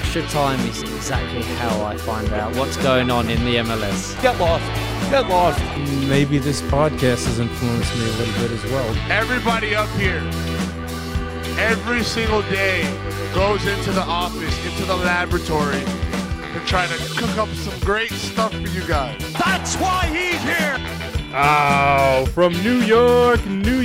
Extra time is exactly how I find out what's going on in the MLS. Get lost. Get lost. Maybe this podcast has influenced me a little bit as well. Everybody up here, every single day, goes into the office, into the laboratory, to try to cook up some great stuff for you guys. That's why he's here. Oh, from New York,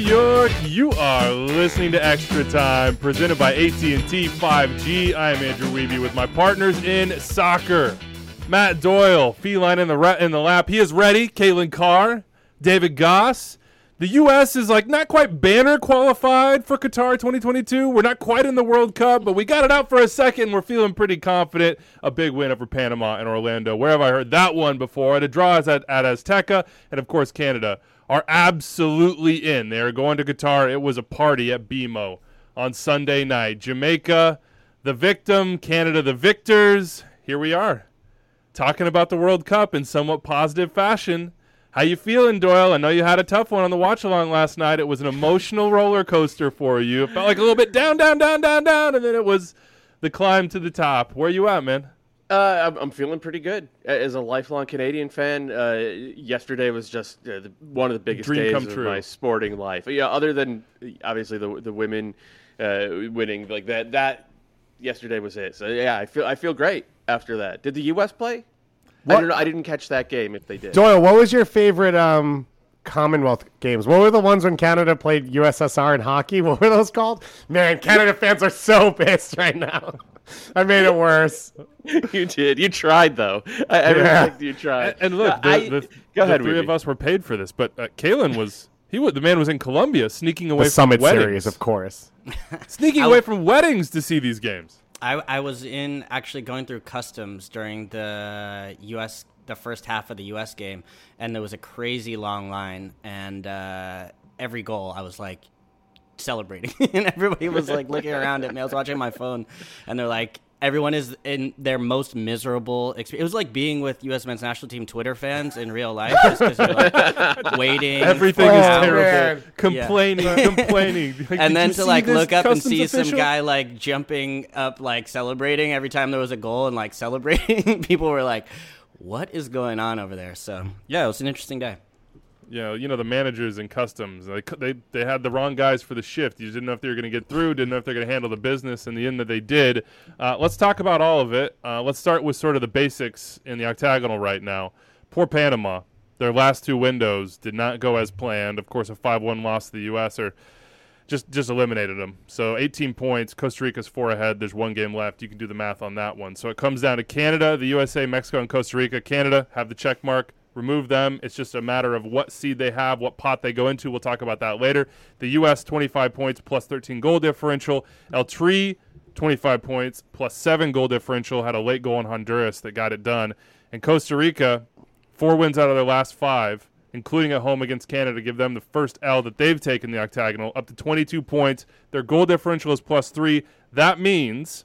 you are listening to Extra Time, presented by AT&T 5G. I am Andrew Wiebe with my partners in soccer. Matt Doyle, feline in the lap. He is ready. Caitlin Carr, David Goss. The U.S. is not quite banner qualified for Qatar 2022. We're not quite in the World Cup, but we got it out for a second. We're feeling pretty confident. A big win over Panama and Orlando. Where have I heard that one before? The draw is at Azteca, and of course Canada are absolutely in. They are going to Qatar. It was a party at BMO on Sunday night. Jamaica, the victim. Canada, the victors. Here we are, talking about the World Cup in somewhat positive fashion. How you feeling, Doyle? I know you had a tough one on the watch-along last night. It was an emotional roller coaster for you. It felt like a little bit down, and then it was the climb to the top. Where you at, man? I'm feeling pretty good. As a lifelong Canadian fan, yesterday was just one of the biggest days of my sporting life. Yeah, other than obviously the women winning like that. Yesterday was it. So yeah, I feel great after that. Did the U.S. play? I don't know. I didn't catch that game if they did. Doyle, what was your favorite Commonwealth games? What were the ones when Canada played USSR in hockey? What were those called? Man, Canada fans are so pissed right now. I made it worse. You did. You tried, though. I really think you tried. And look, the three of us were paid for this, but Kalen was... the man was in Colombia sneaking away from weddings. The Summit Series, of course. Sneaking away from weddings to see these games. I was actually going through customs during the first half of the U.S. game, and there was a crazy long line, and every goal I was celebrating, and everybody was looking around at me. I was watching my phone, and they're like, everyone is in their most miserable experience. It was like being with U.S. men's national team Twitter fans in real life, just because you're waiting. Everything is terrible. Man. Complaining. And then to look up and see some guy jumping up, celebrating every time there was a goal and celebrating. People were like, what is going on over there? So, yeah, it was an interesting day. Yeah, the managers in customs, they had the wrong guys for the shift. You didn't know if they were going to get through, didn't know if they're going to handle the business. In the end, that they did. Let's talk about all of it. Let's start with sort of the basics in the octagonal right now. Poor Panama. Their last two windows did not go as planned. Of course, a 5-1 loss to the U.S. or just eliminated them. So 18 points. Costa Rica's 4 ahead. There's one game left. You can do the math on that one. So it comes down to Canada, the USA, Mexico, and Costa Rica. Canada have the check mark. Remove them. It's just a matter of what seed they have, what pot they go into. We'll talk about that later. The U.S., 25 points plus 13 goal differential. El Tri, 25 points plus 7 goal differential. Had a late goal in Honduras that got it done. And Costa Rica, 4 wins out of their last 5, including at home against Canada, give them the first L that they've taken the octagonal, up to 22 points. Their goal differential is plus 3. That means...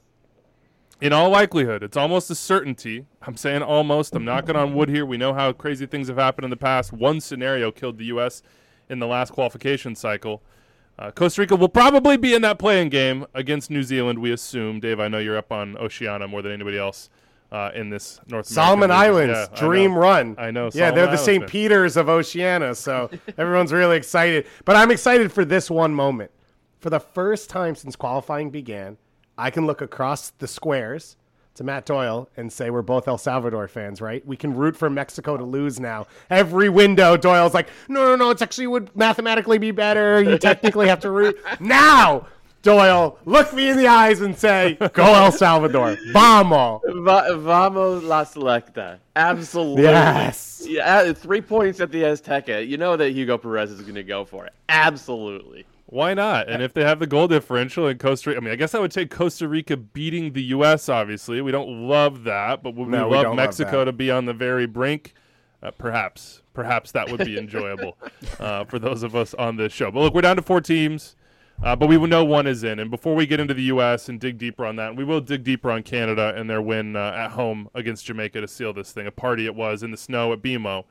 in all likelihood, it's almost a certainty. I'm saying almost. I'm knocking on wood here. We know how crazy things have happened in the past. One scenario killed the U.S. in the last qualification cycle. Costa Rica will probably be in that playing game against New Zealand, we assume. Dave, I know you're up on Oceania more than anybody else in this North American Solomon Islands, dream run. I know. Yeah, they're the St. Peters of Oceania, so everyone's really excited. But I'm excited for this one moment. For the first time since qualifying began, I can look across the squares to Matt Doyle and say we're both El Salvador fans, right? We can root for Mexico to lose now. Every window, Doyle's like, no, it actually would mathematically be better. You technically have to root. Now, Doyle, look me in the eyes and say, go El Salvador. Vamos. Vamos la Selecta. Absolutely. Yes. Yeah, 3 points at the Azteca. You know that Hugo Perez is going to go for it. Absolutely. Why not? And if they have the goal differential in Costa Rica, I guess I would take Costa Rica beating the U.S., obviously. We don't love that, but would we love Mexico to be on the very brink? Perhaps. Perhaps that would be enjoyable for those of us on this show. But look, we're down to 4 teams, but we know one is in. And before we get into the U.S. and dig deeper on that, we will dig deeper on Canada and their win at home against Jamaica to seal this thing. A party it was in the snow at BMO.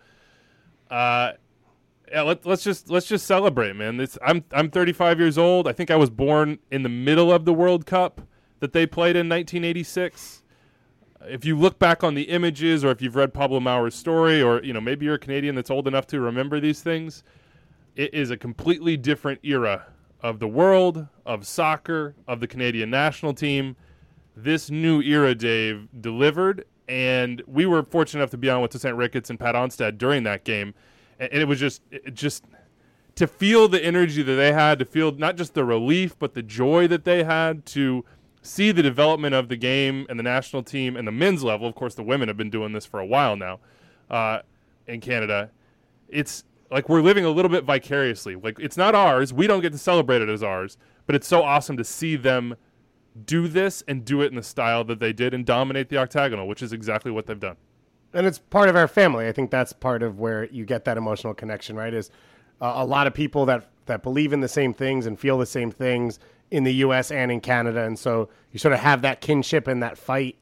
Yeah, let's just celebrate, man. I'm 35 years old. I think I was born in the middle of the World Cup that they played in 1986. if you look back on the images, or if you've read Pablo Mauer's story, or maybe you're a Canadian that's old enough to remember these things, it is a completely different era of the world, of soccer, of the Canadian national team. This new era, Dave, delivered, and we were fortunate enough to be on with Tosaint Ricketts and Pat Onstad during that game, and it was just to feel the energy that they had, to feel not just the relief but the joy that they had, to see the development of the game and the national team and the men's level. Of course, the women have been doing this for a while now in Canada. It's like we're living a little bit vicariously. Like, it's not ours. We don't get to celebrate it as ours, but it's so awesome to see them do this and do it in the style that they did and dominate the octagonal, which is exactly what they've done. And it's part of our family. I think that's part of where you get that emotional connection, right? Is a lot of people that believe in the same things and feel the same things in the U.S. and in Canada. And so you sort of have that kinship and that fight,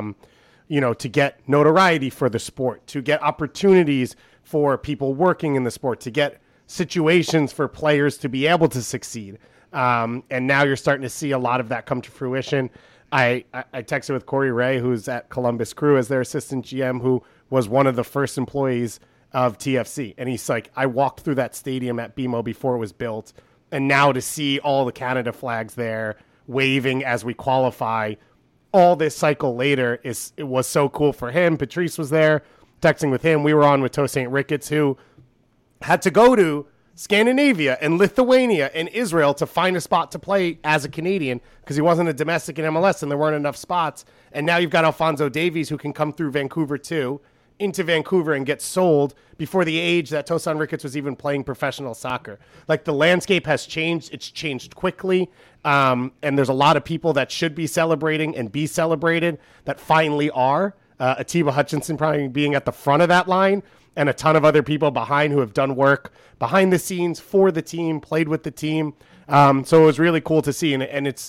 to get notoriety for the sport, to get opportunities for people working in the sport, to get situations for players to be able to succeed. And now you're starting to see a lot of that come to fruition. I texted with Corey Ray, who's at Columbus Crew as their assistant GM, who was one of the first employees of TFC. And he's like, I walked through that stadium at BMO before it was built. And now to see all the Canada flags there waving as we qualify all this cycle later, it was so cool for him. Patrice was there texting with him. We were on with Tosaint Ricketts, who had to go to Scandinavia and Lithuania and Israel to find a spot to play as a Canadian because he wasn't a domestic in MLS and there weren't enough spots. And now you've got Alphonso Davies, who can come through Vancouver too, into Vancouver and get sold before the age that Tosaint Ricketts was even playing professional soccer. Like, the landscape has changed. It's changed quickly. And there's a lot of people that should be celebrating and be celebrated that finally are. Atiba Hutchinson probably being at the front of that line, and a ton of other people behind who have done work behind the scenes for the team, played with the team. So it was really cool to see. And it's,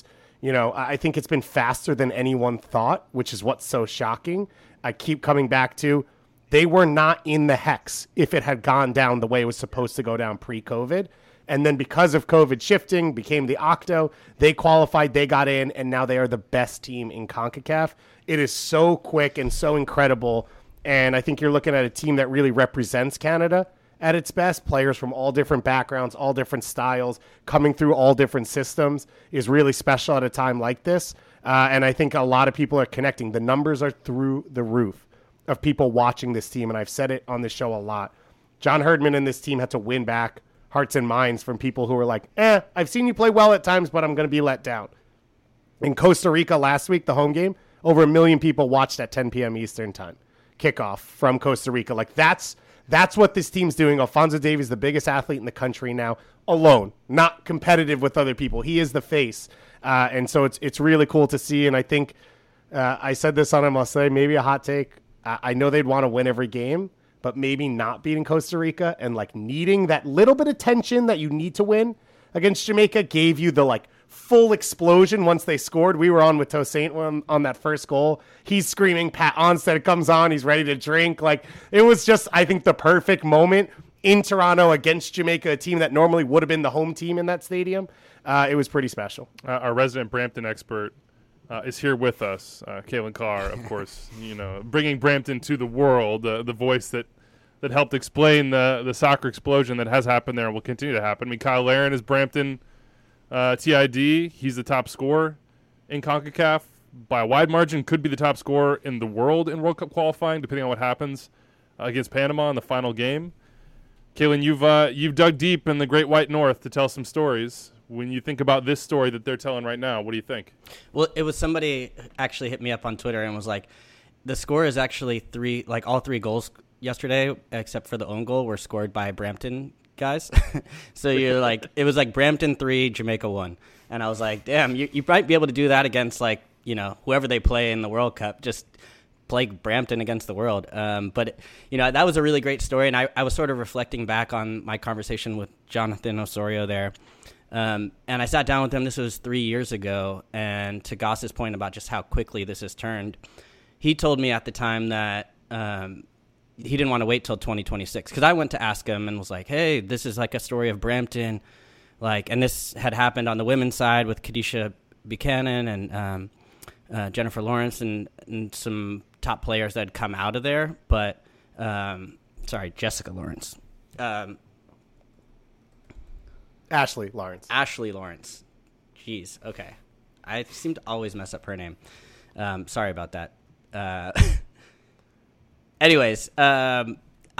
I think it's been faster than anyone thought, which is what's so shocking. I keep coming back to, they were not in the hex if it had gone down the way it was supposed to go down pre-COVID. And then because of COVID shifting, became the Octo, they qualified, they got in, and now they are the best team in CONCACAF. It is so quick and so incredible. And I think you're looking at a team that really represents Canada at its best. Players from all different backgrounds, all different styles, coming through all different systems is really special at a time like this. And I think a lot of people are connecting. The numbers are through the roof of people watching this team, and I've said it on the show a lot. John Herdman and this team had to win back hearts and minds from people who were like, I've seen you play well at times, but I'm going to be let down. In Costa Rica last week, the home game, over 1 million people watched at 10 p.m. Eastern time. Kickoff from Costa Rica. Like, that's what this team's doing. Alphonso Davies, the biggest athlete in the country now, alone, not competitive with other people. He is the face. And so it's really cool to see. And I think I said this on MLSA, maybe a hot take. I know they'd want to win every game, but maybe not beating Costa Rica and like needing that little bit of tension that you need to win against Jamaica gave you the like full explosion once they scored. We were on with Tosaint on that first goal. He's screaming, Pat Onstad comes on, he's ready to drink. Like, it was just, I think, the perfect moment in Toronto against Jamaica, a team that normally would have been the home team in that stadium. It was pretty special. Our resident Brampton expert is here with us, Caitlin Carr, of course, bringing Brampton to the world, the voice that helped explain the soccer explosion that has happened there and will continue to happen. I mean, Kyle Larin is Brampton TID. He's the top scorer in CONCACAF by a wide margin, could be the top scorer in the world in World Cup qualifying, depending on what happens against Panama in the final game. Caitlin, you've dug deep in the Great White North to tell some stories. When you think about this story that they're telling right now, what do you think? Well, it was somebody actually hit me up on Twitter and was like, the score is actually all three goals yesterday, except for the own goal, were scored by Brampton guys. So you're like, it was like Brampton 3, Jamaica 1. And I was like, damn, you might be able to do that against whoever they play in the World Cup. Just play Brampton against the world. But that was a really great story. And I was sort of reflecting back on my conversation with Jonathan Osorio there. And I sat down with him, this was 3 years ago, and to Goss's point about just how quickly this has turned, he told me at the time that he didn't want to wait till 2026, because I went to ask him and was like, hey, this is like a story of Brampton, and this had happened on the women's side with Kadisha Buchanan and Jennifer Lawrence and some top players that had come out of there. But sorry, Jessica Lawrence. Ashley Lawrence. Ashley Lawrence. Jeez. Okay. I seem to always mess up her name. Sorry about that. Anyways, I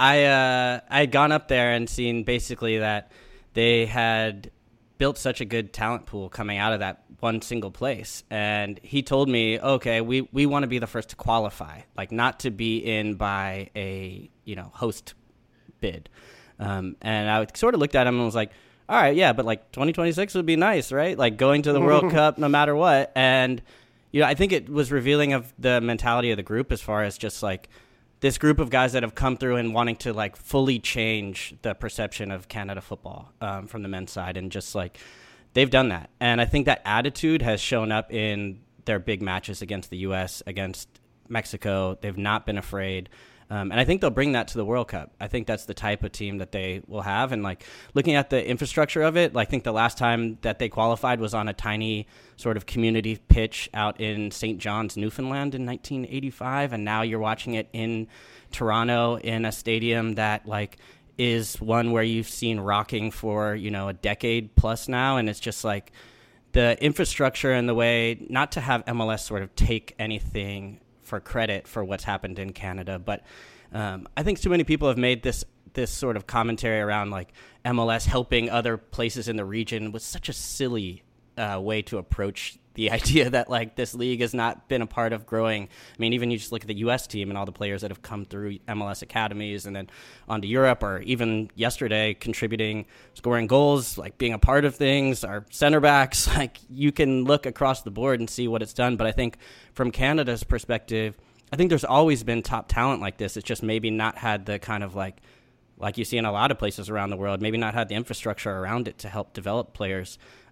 had gone up there and seen basically that they had built such a good talent pool coming out of that one single place. And he told me, okay, we want to be the first to qualify, like not to be in by a, host bid. And I sort of looked at him and was like, all right, yeah, but like 2026 would be nice, right? Like going to the World Cup no matter what. And, I think it was revealing of the mentality of the group as far as just like this group of guys that have come through and wanting to like fully change the perception of Canada football from the men's side. And just like they've done that. And I think that attitude has shown up in their big matches against the U.S., against Mexico. They've not been afraid. And I think they'll bring that to the World Cup. I think that's the type of team that they will have. And like looking at the infrastructure of it, I think the last time that they qualified was on a tiny sort of community pitch out in St. John's, Newfoundland in 1985. And now you're watching it in Toronto in a stadium that like is one where you've seen rocking for, a decade plus now. And it's just like the infrastructure and the way not to have MLS sort of take anything for credit for what's happened in Canada. But I think too many people have made this sort of commentary around like MLS helping other places in the region was such a silly way to approach the idea that like this league has not been a part of growing. I mean, even you just look at the U.S. team and all the players that have come through MLS academies and then on to Europe, or even yesterday contributing, scoring goals, like being a part of things, our center backs, like you can look across the board and see what it's done. But I think from Canada's perspective, I think there's always been top talent like this. It's just maybe not had the kind of like you see in a lot of places around the world, maybe not had the infrastructure around it to help develop players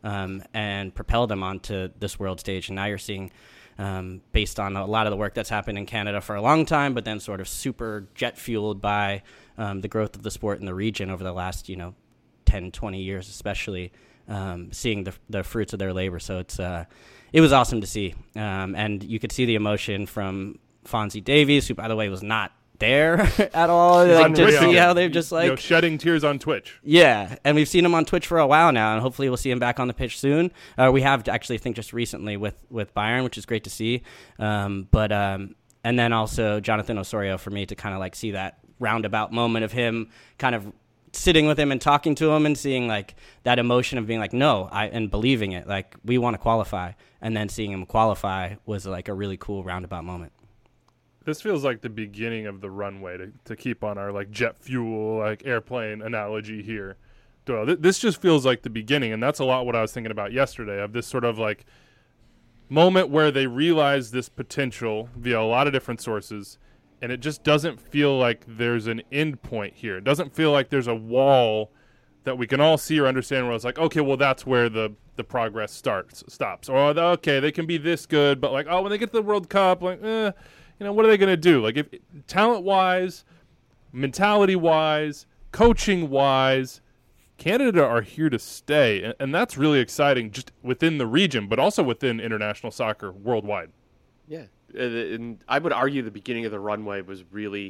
and propel them onto this world stage. And now you're seeing, based on a lot of the work that's happened in Canada for a long time, but then sort of super jet fueled by the growth of the sport in the region over the last, 10, 20 years, especially seeing the fruits of their labor. So it was awesome to see. And you could see the emotion from Fonzie Davies, who, by the way, was not there at all. Like, just see how they've just like shedding tears on Twitch. Yeah, and we've seen him on Twitch for a while now, and hopefully we'll see him back on the pitch soon. We have actually, I think, just recently with Bayern, which is great to see. And then also Jonathan Osorio for me to kind of like see that roundabout moment of him kind of sitting with him and talking to him and seeing like that emotion of being like, no, and believing it, like we want to qualify, and then seeing him qualify was like a really cool roundabout moment. This feels like the beginning of the runway to keep on our like jet fuel, like airplane analogy here. Doyle, this just feels like the beginning, and that's a lot what I was thinking about yesterday, of this sort of like moment where they realize this potential via a lot of different sources, and it just doesn't feel like there's an end point here. It doesn't feel like there's a wall that we can all see or understand where it's like, okay, well, that's where the progress stops. Or, okay, they can be this good, but like, oh, when they get to the World Cup, like, what are they going to do? Like, if talent-wise, mentality-wise, coaching-wise, Canada are here to stay, and that's really exciting just within the region, but also within international soccer worldwide. Yeah, and I would argue the beginning of the runway was really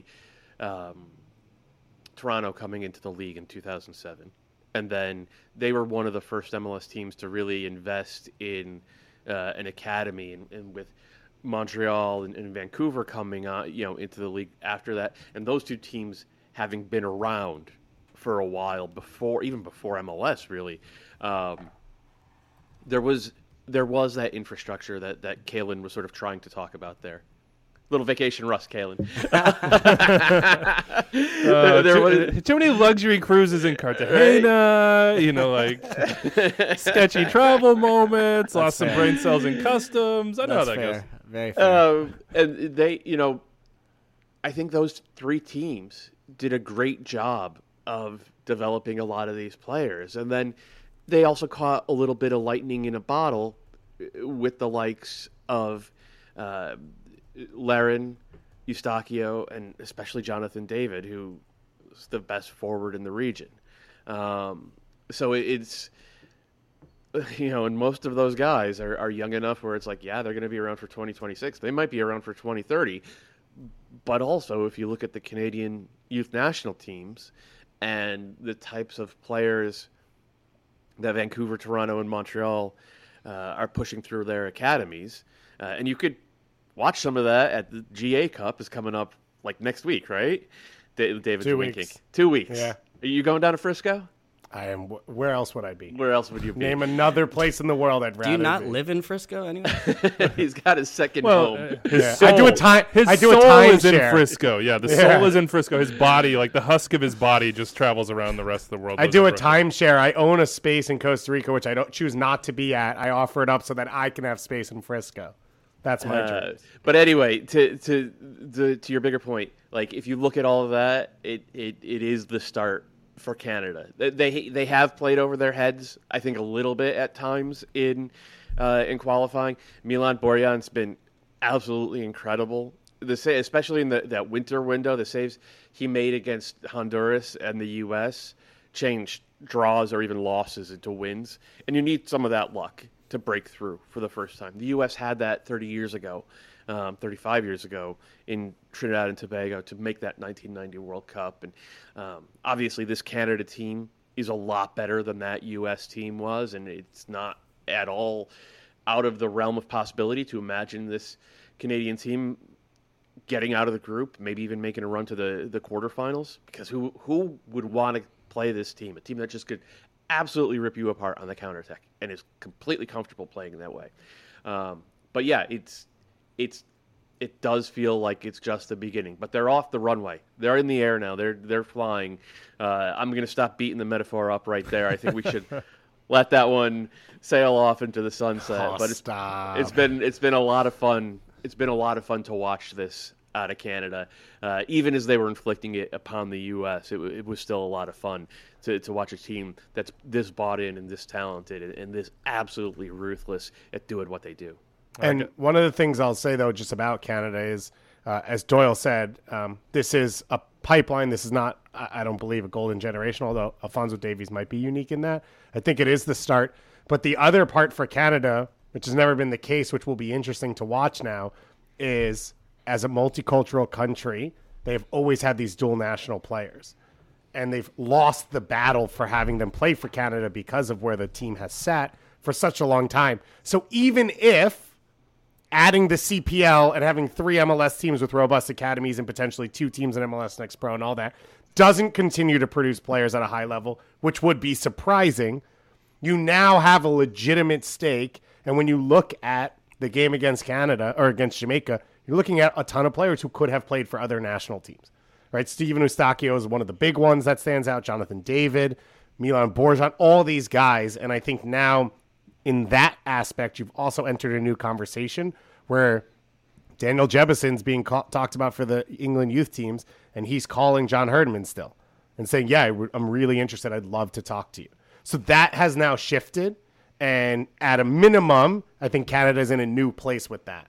Toronto coming into the league in 2007. And then they were one of the first MLS teams to really invest in an academy, and with Montreal and Vancouver coming on, into the league after that, and those two teams having been around for a while before MLS really, there was that infrastructure that Kalen was sort of trying to talk about there. Little vacation rust, Kalen. Too many luxury cruises in Cartagena, like sketchy travel moments, That's lost fair. some brain cells in customs. I know how that fair. goes. Very fair. And they, I think those three teams did a great job of developing a lot of these players. And then they also caught a little bit of lightning in a bottle with the likes of Larin, Eustachio, and especially Jonathan David, who is the best forward in the region. So it's, and most of those guys are young enough where it's like, yeah, they're going to be around for 2026. They might be around for 2030, But also, if you look at the Canadian youth national teams and the types of players that Vancouver, Toronto, and Montreal are pushing through their academies, and you could watch some of that at the GA Cup is coming up like next week, right? David's 2 winking. weeks. 2 weeks. Yeah. Are you going down to Frisco? I am. Where else would I be? Where else would you be? Name another place in the world I'd rather Do you not be. live in Frisco anyway? He's got his second home. His I do a time. His I do soul a time is share. in Frisco. Yeah, the Yeah. soul is in Frisco. His body, like the husk of his body, just travels around the rest of the world. I do a timeshare. I own a space in Costa Rica, which I don't choose not to be at. I offer it up so that I can have space in Frisco. That's my dream. But anyway, to your bigger point, like if you look at all of that, it is the start for Canada. They have played over their heads, I think, a little bit at times in qualifying. Milan Borjan's been absolutely incredible. Especially in that winter window, the saves he made against Honduras and the U.S. changed draws or even losses into wins, and you need some of that luck to break through for the first time. The U.S. had that 35 years ago in Trinidad and Tobago to make that 1990 World Cup. And obviously this Canada team is a lot better than that U.S. team was, and it's not at all out of the realm of possibility to imagine this Canadian team getting out of the group, maybe even making a run to the quarterfinals, because who would want to play this team, a team that just could absolutely rip you apart on the counterattack and is completely comfortable playing in that way. But yeah, it does feel like it's just the beginning. But they're off the runway. They're in the air now. They're flying. I'm going to stop beating the metaphor up right there. I think we should let that one sail off into the sunset. Oh, but stop. It's been a lot of fun. It's been a lot of fun to watch this out of Canada. Even as they were inflicting it upon the U.S., it was still a lot of fun to watch a team that's this bought in and this talented and this absolutely ruthless at doing what they do. And one of the things I'll say, though, just about Canada is, as Doyle said, this is a pipeline. This is not, I don't believe, a golden generation, although Alphonso Davies might be unique in that. I think it is the start. But the other part for Canada, which has never been the case, which will be interesting to watch now, is as a multicultural country, they've always had these dual national players. And they've lost the battle for having them play for Canada because of where the team has sat for such a long time. So even if adding the CPL and having 3 MLS teams with robust academies and potentially 2 teams in MLS Next Pro and all that doesn't continue to produce players at a high level, which would be surprising, you now have a legitimate stake. And when you look at the game against Canada or against Jamaica, you're looking at a ton of players who could have played for other national teams, right? Steven Eustachio is one of the big ones that stands out. Jonathan David, Milan Borjan, all these guys. And I think now in that aspect, you've also entered a new conversation where Daniel Jebuson's being talked about for the England youth teams, and he's calling John Herdman still and saying, yeah, I'm really interested. I'd love to talk to you. So that has now shifted. And at a minimum, I think Canada's in a new place with that.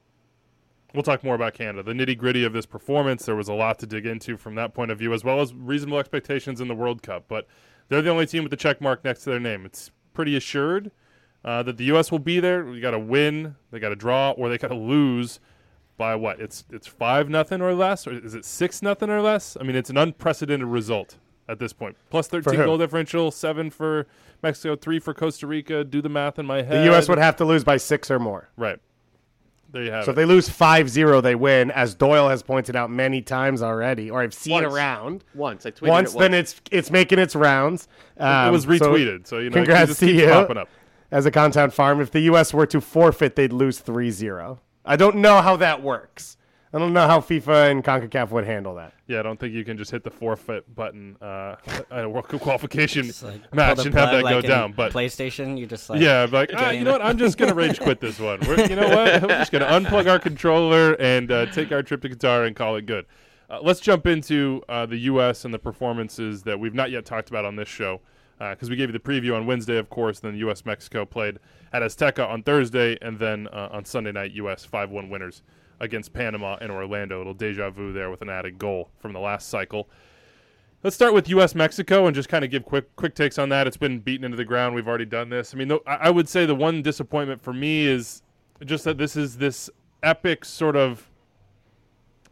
We'll talk more about Canada. The nitty-gritty of this performance, there was a lot to dig into from that point of view, as well as reasonable expectations in the World Cup. But they're the only team with the check mark next to their name. It's pretty assured that the U.S. will be there. We got to win, they got to draw, or they got to lose by what? It's 5-0 or less, or is it 6-0 or less? I mean, it's an unprecedented result at this point. Plus 13 goal differential, 7 for Mexico, 3 for Costa Rica. Do the math in my head. The U.S. would have to lose by 6 or more. Right. There you have it. So if they lose 5-0, they win, as Doyle has pointed out many times already, or I've seen around. Once. I tweeted it once. Then it's making its rounds. It was retweeted, so you know, congrats it just to keeps you. popping up. As a Contown Farm, if the U.S. were to forfeit, they'd lose 3-0. I don't know how that works. I don't know how FIFA and CONCACAF would handle that. Yeah, I don't think you can just hit the forfeit button at a World Cup qualification like match and have that like go down. But PlayStation, you just like yeah, like you know what? I'm just gonna rage quit this one. You know what? I'm just gonna unplug our controller and take our trip to Qatar and call it good. Let's jump into the U.S. and the performances that we've not yet talked about on this show. Because we gave you the preview on Wednesday, of course, then U.S.-Mexico played at Azteca on Thursday, and then on Sunday night, U.S. 5-1 winners against Panama and Orlando. A little deja vu there with an added goal from the last cycle. Let's start with U.S.-Mexico and just kind of give quick takes on that. It's been beaten into the ground. We've already done this. I mean, I would say the one disappointment for me is just that this is this epic sort of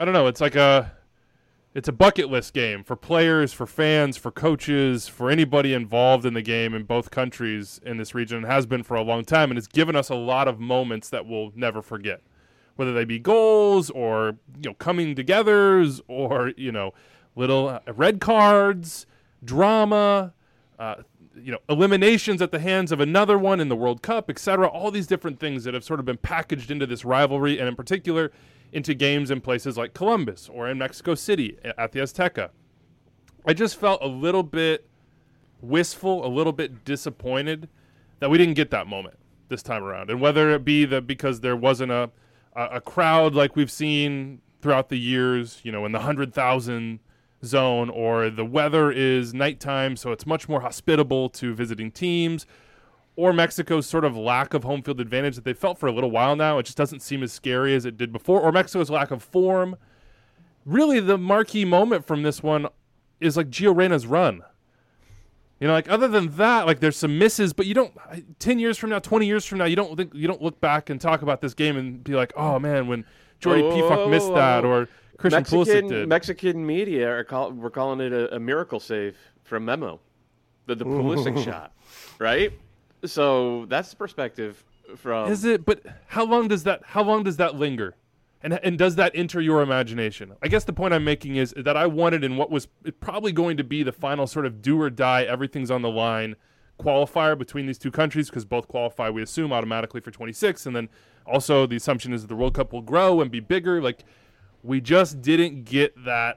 I don't know. It's like it's a bucket list game for players, for fans, for coaches, for anybody involved in the game in both countries in this region. It has been for a long time, and it's given us a lot of moments that we'll never forget, whether they be goals or coming togethers or little red cards, drama, eliminations at the hands of another one in the World Cup, etc. All these different things that have sort of been packaged into this rivalry, and in particular into games in places like Columbus or in Mexico City at the Azteca. I just felt a little bit wistful, a little bit disappointed that we didn't get that moment this time around. And whether it be that because there wasn't a crowd like we've seen throughout the years, in the 100,000 zone, or the weather is nighttime, so it's much more hospitable to visiting teams, or Mexico's sort of lack of home field advantage that they felt for a little while now. It just doesn't seem as scary as it did before, or Mexico's lack of form. Really, the marquee moment from this one is like Gio Reyna's run. Other than that, there's some misses, but you don't 10 years from now, 20 years from now, you don't look back and talk about this game and be like, oh man, when Jordy Pifak missed that, or Christian Pulisic did. Mexican media we're calling it a miracle save from Memo, the Pulisic shot, right? So that's the perspective from. Is it? But how long does that linger, and does that enter your imagination? I guess the point I'm making is that I wanted in what was probably going to be the final sort of do or die, everything's on the line qualifier between these two countries, because both qualify, we assume, automatically for 26, and then also the assumption is that the World Cup will grow and be bigger. We just didn't get that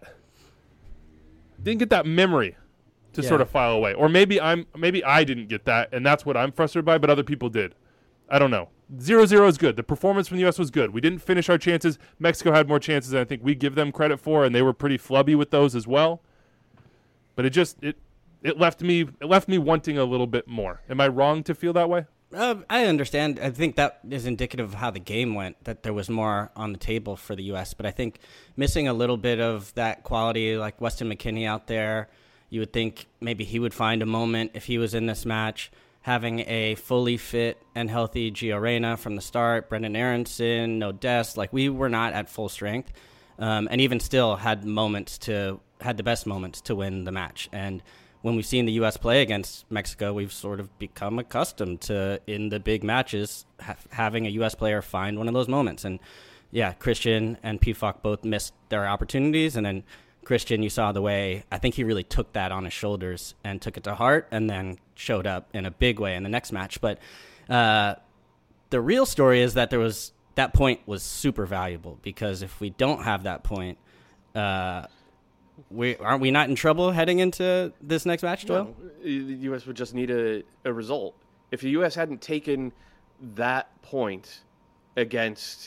memory to sort of file away. Or maybe I didn't get that, and that's what I'm frustrated by, but other people did. I don't know. 0-0 is good. The performance from the U.S. was good. We didn't finish our chances. Mexico had more chances than I think we give them credit for, and they were pretty flubby with those as well. But it left me wanting a little bit more. Am I wrong to feel that way? I understand. I think that is indicative of how the game went, that there was more on the table for the U.S. But I think missing a little bit of that quality, like Weston McKennie out there, you would think maybe he would find a moment if he was in this match. Having a fully fit and healthy Gio Reyna from the start, Brendan Aronson, no Dest, we were not at full strength, and even still had the best moments to win the match. And when we've seen the U.S. play against Mexico, we've sort of become accustomed to, in the big matches, having a U.S. player find one of those moments. And Christian and Pifak both missed their opportunities, and then Christian, you saw the way, I think he really took that on his shoulders and took it to heart, and then showed up in a big way in the next match. But the real story is that that point was super valuable, because if we don't have that point, aren't we not in trouble heading into this next match, Doyle? No, the U.S. would just need a result. If the U.S. hadn't taken that point against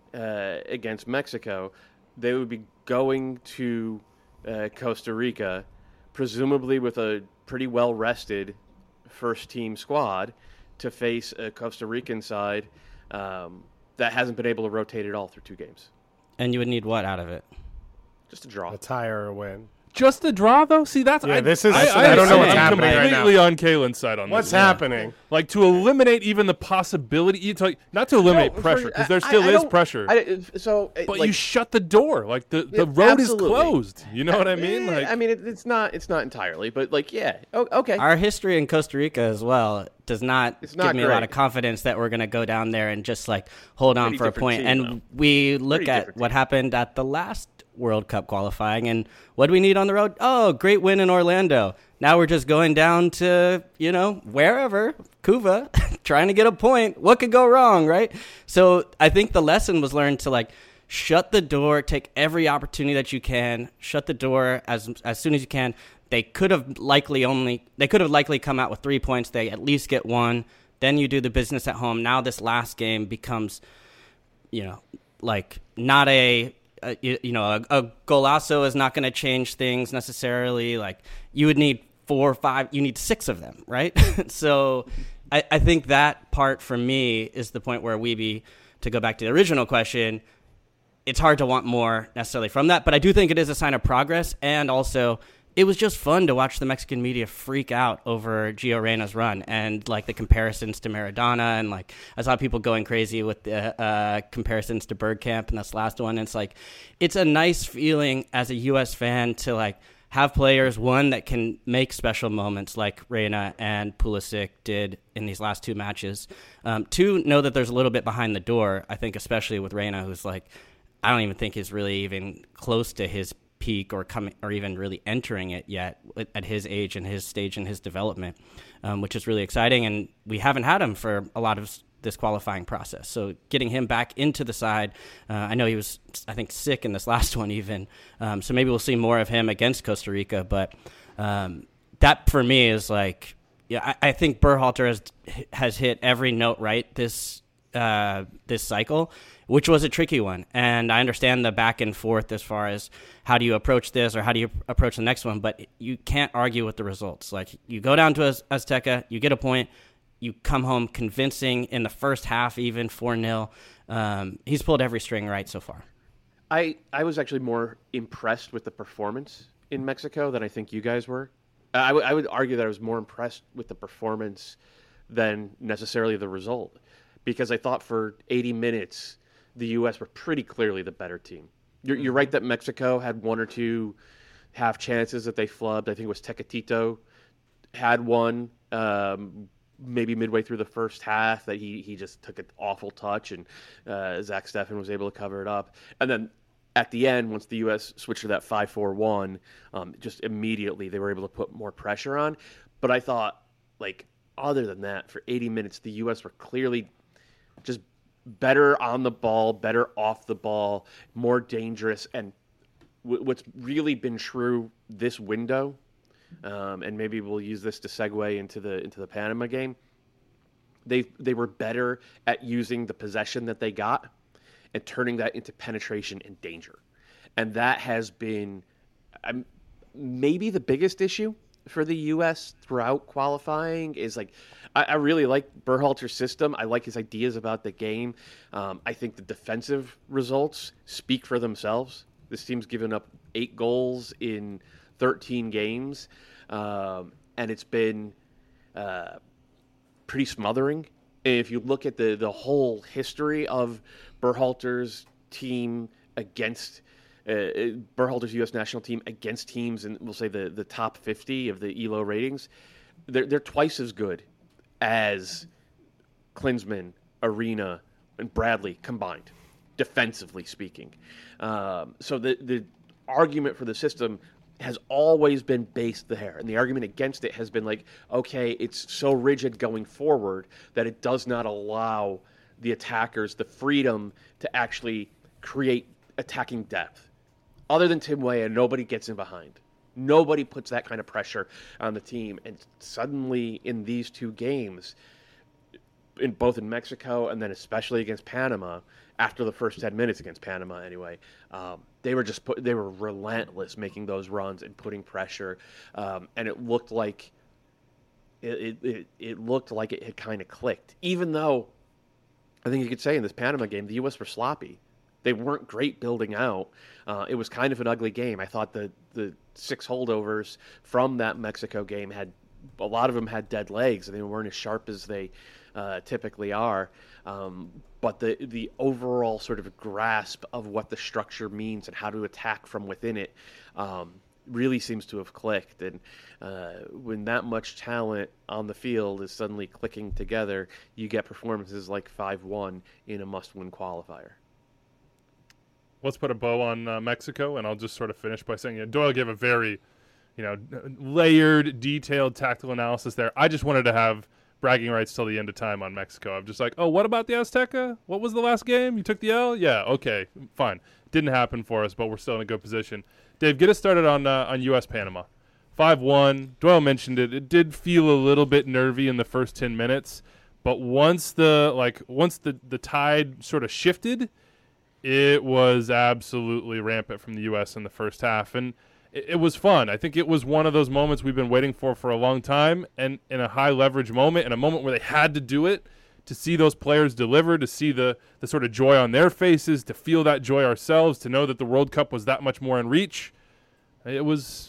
Mexico, they would be going to Costa Rica, presumably with a pretty well-rested first-team squad, to face a Costa Rican side that hasn't been able to rotate at all through two games. And you would need what out of it? Just a draw. A tie or a win. Just a draw, though? See, that's... Yeah, I don't know what's happening right now. I'm completely on Kalen's side on this. What's happening? To eliminate even the possibility... not to eliminate pressure, because there still is pressure. But you shut the door. The road is closed. You know what I mean? It's not entirely, but okay. Our history in Costa Rica as well does not give me a lot of confidence that we're going to go down there and just hold on for a point. And we look at what happened at the last World Cup qualifying, and what do we need on the road? Oh, great win in Orlando. Now we're just going down to, wherever, Cuba, trying to get a point. What could go wrong, right? So I think the lesson was learned to shut the door, take every opportunity that you can, shut the door as soon as you can. They could have likely come out with 3 points. They at least get one. Then you do the business at home. Now this last game becomes, not a golazo is not going to change things necessarily. You would need 4 or 5, you need 6 of them, right? So I think that part for me is the point where to go back to the original question, it's hard to want more necessarily from that, but I do think it is a sign of progress, and also it was just fun to watch the Mexican media freak out over Gio Reyna's run and like the comparisons to Maradona, and like I saw people going crazy with the comparisons to Bergkamp in this last one. And it's like it's a nice feeling as a U.S. fan to like have players, one, that can make special moments like Reyna and Pulisic did in these last two matches. Two, know that there's a little bit behind the door. I think especially with Reyna, who's like I don't even think he's really even close to his peak or coming or even really entering it yet at his age and his stage in his development, which is really exciting. And we haven't had him for a lot of this qualifying process. So getting him back into the side, I know he was, I think, sick in this last one even. So maybe we'll see more of him against Costa Rica. But that for me is like, yeah, I think Berhalter has hit every note right this cycle, which was a tricky one. And I understand the back and forth as far as how do you approach this or how do you approach the next one, but you can't argue with the results. Like you go down to Azteca, you get a point, you come home convincing in the first half, even 4-0. He's pulled every string right so far. I was actually more impressed with the performance in Mexico than I think you guys were. I would argue that I was more impressed with the performance than necessarily the result, because I thought for 80 minutes, the U.S. were pretty clearly the better team. You're right that Mexico had one or two half chances that they flubbed. I think it was Tecatito had one maybe midway through the first half that he just took an awful touch, and Zach Steffen was able to cover it up. And then at the end, once the U.S. switched to that 5-4-1, just immediately they were able to put more pressure on. But I thought, like, other than that, for 80 minutes, the U.S. were clearly just better on the ball, better off the ball, more dangerous. And what's really been true this window, and maybe we'll use this to segue into the Panama game, they were better at using the possession that they got and turning that into penetration and danger. And that has been maybe the biggest issue for the U.S. throughout qualifying. Is like, I really like Berhalter's system. I like his ideas about the game. I think the defensive results speak for themselves. This team's given up 8 goals in 13 games, and it's been pretty smothering. And if you look at the whole history of Berhalter's team against Berhalter's U.S. national team against teams, and we'll say the top 50 of the ELO ratings, they're twice as good as Klinsmann, Arena, and Bradley combined, defensively speaking. So the argument for the system has always been based there, and the argument against it has been like, okay, it's so rigid going forward that it does not allow the attackers the freedom to actually create attacking depth. Other than Tim Weah, nobody gets in behind. Nobody puts that kind of pressure on the team. And suddenly in these two games, both in Mexico and then especially against Panama, after the first 10 minutes against Panama anyway, they were relentless making those runs and putting pressure. And it looked like it looked like it had kind of clicked. Even though I think you could say in this Panama game, the U.S. were sloppy. They weren't great building out. It was kind of an ugly game. I thought the 6 holdovers from that Mexico game had a lot of them had dead legs, and they weren't as sharp as they typically are. But the overall sort of grasp of what the structure means and how to attack from within it really seems to have clicked. And when that much talent on the field is suddenly clicking together, you get performances like 5-1 in a must-win qualifier. Let's put a bow on Mexico, and I'll just sort of finish by saying Doyle gave a very, layered, detailed tactical analysis there. I just wanted to have bragging rights till the end of time on Mexico. I'm just like, oh, what about the Azteca? What was the last game? You took the L? Yeah, okay, fine. Didn't happen for us, but we're still in a good position. Dave, get us started on U.S. Panama. 5-1. Doyle mentioned it. It did feel a little bit nervy in the first 10 minutes, but once the tide sort of shifted, it was absolutely rampant from the U.S. in the first half, and it was fun. I think it was one of those moments we've been waiting for a long time, and in a high-leverage moment, in a moment where they had to do it, to see those players deliver, to see the sort of joy on their faces, to feel that joy ourselves, to know that the World Cup was that much more in reach. It was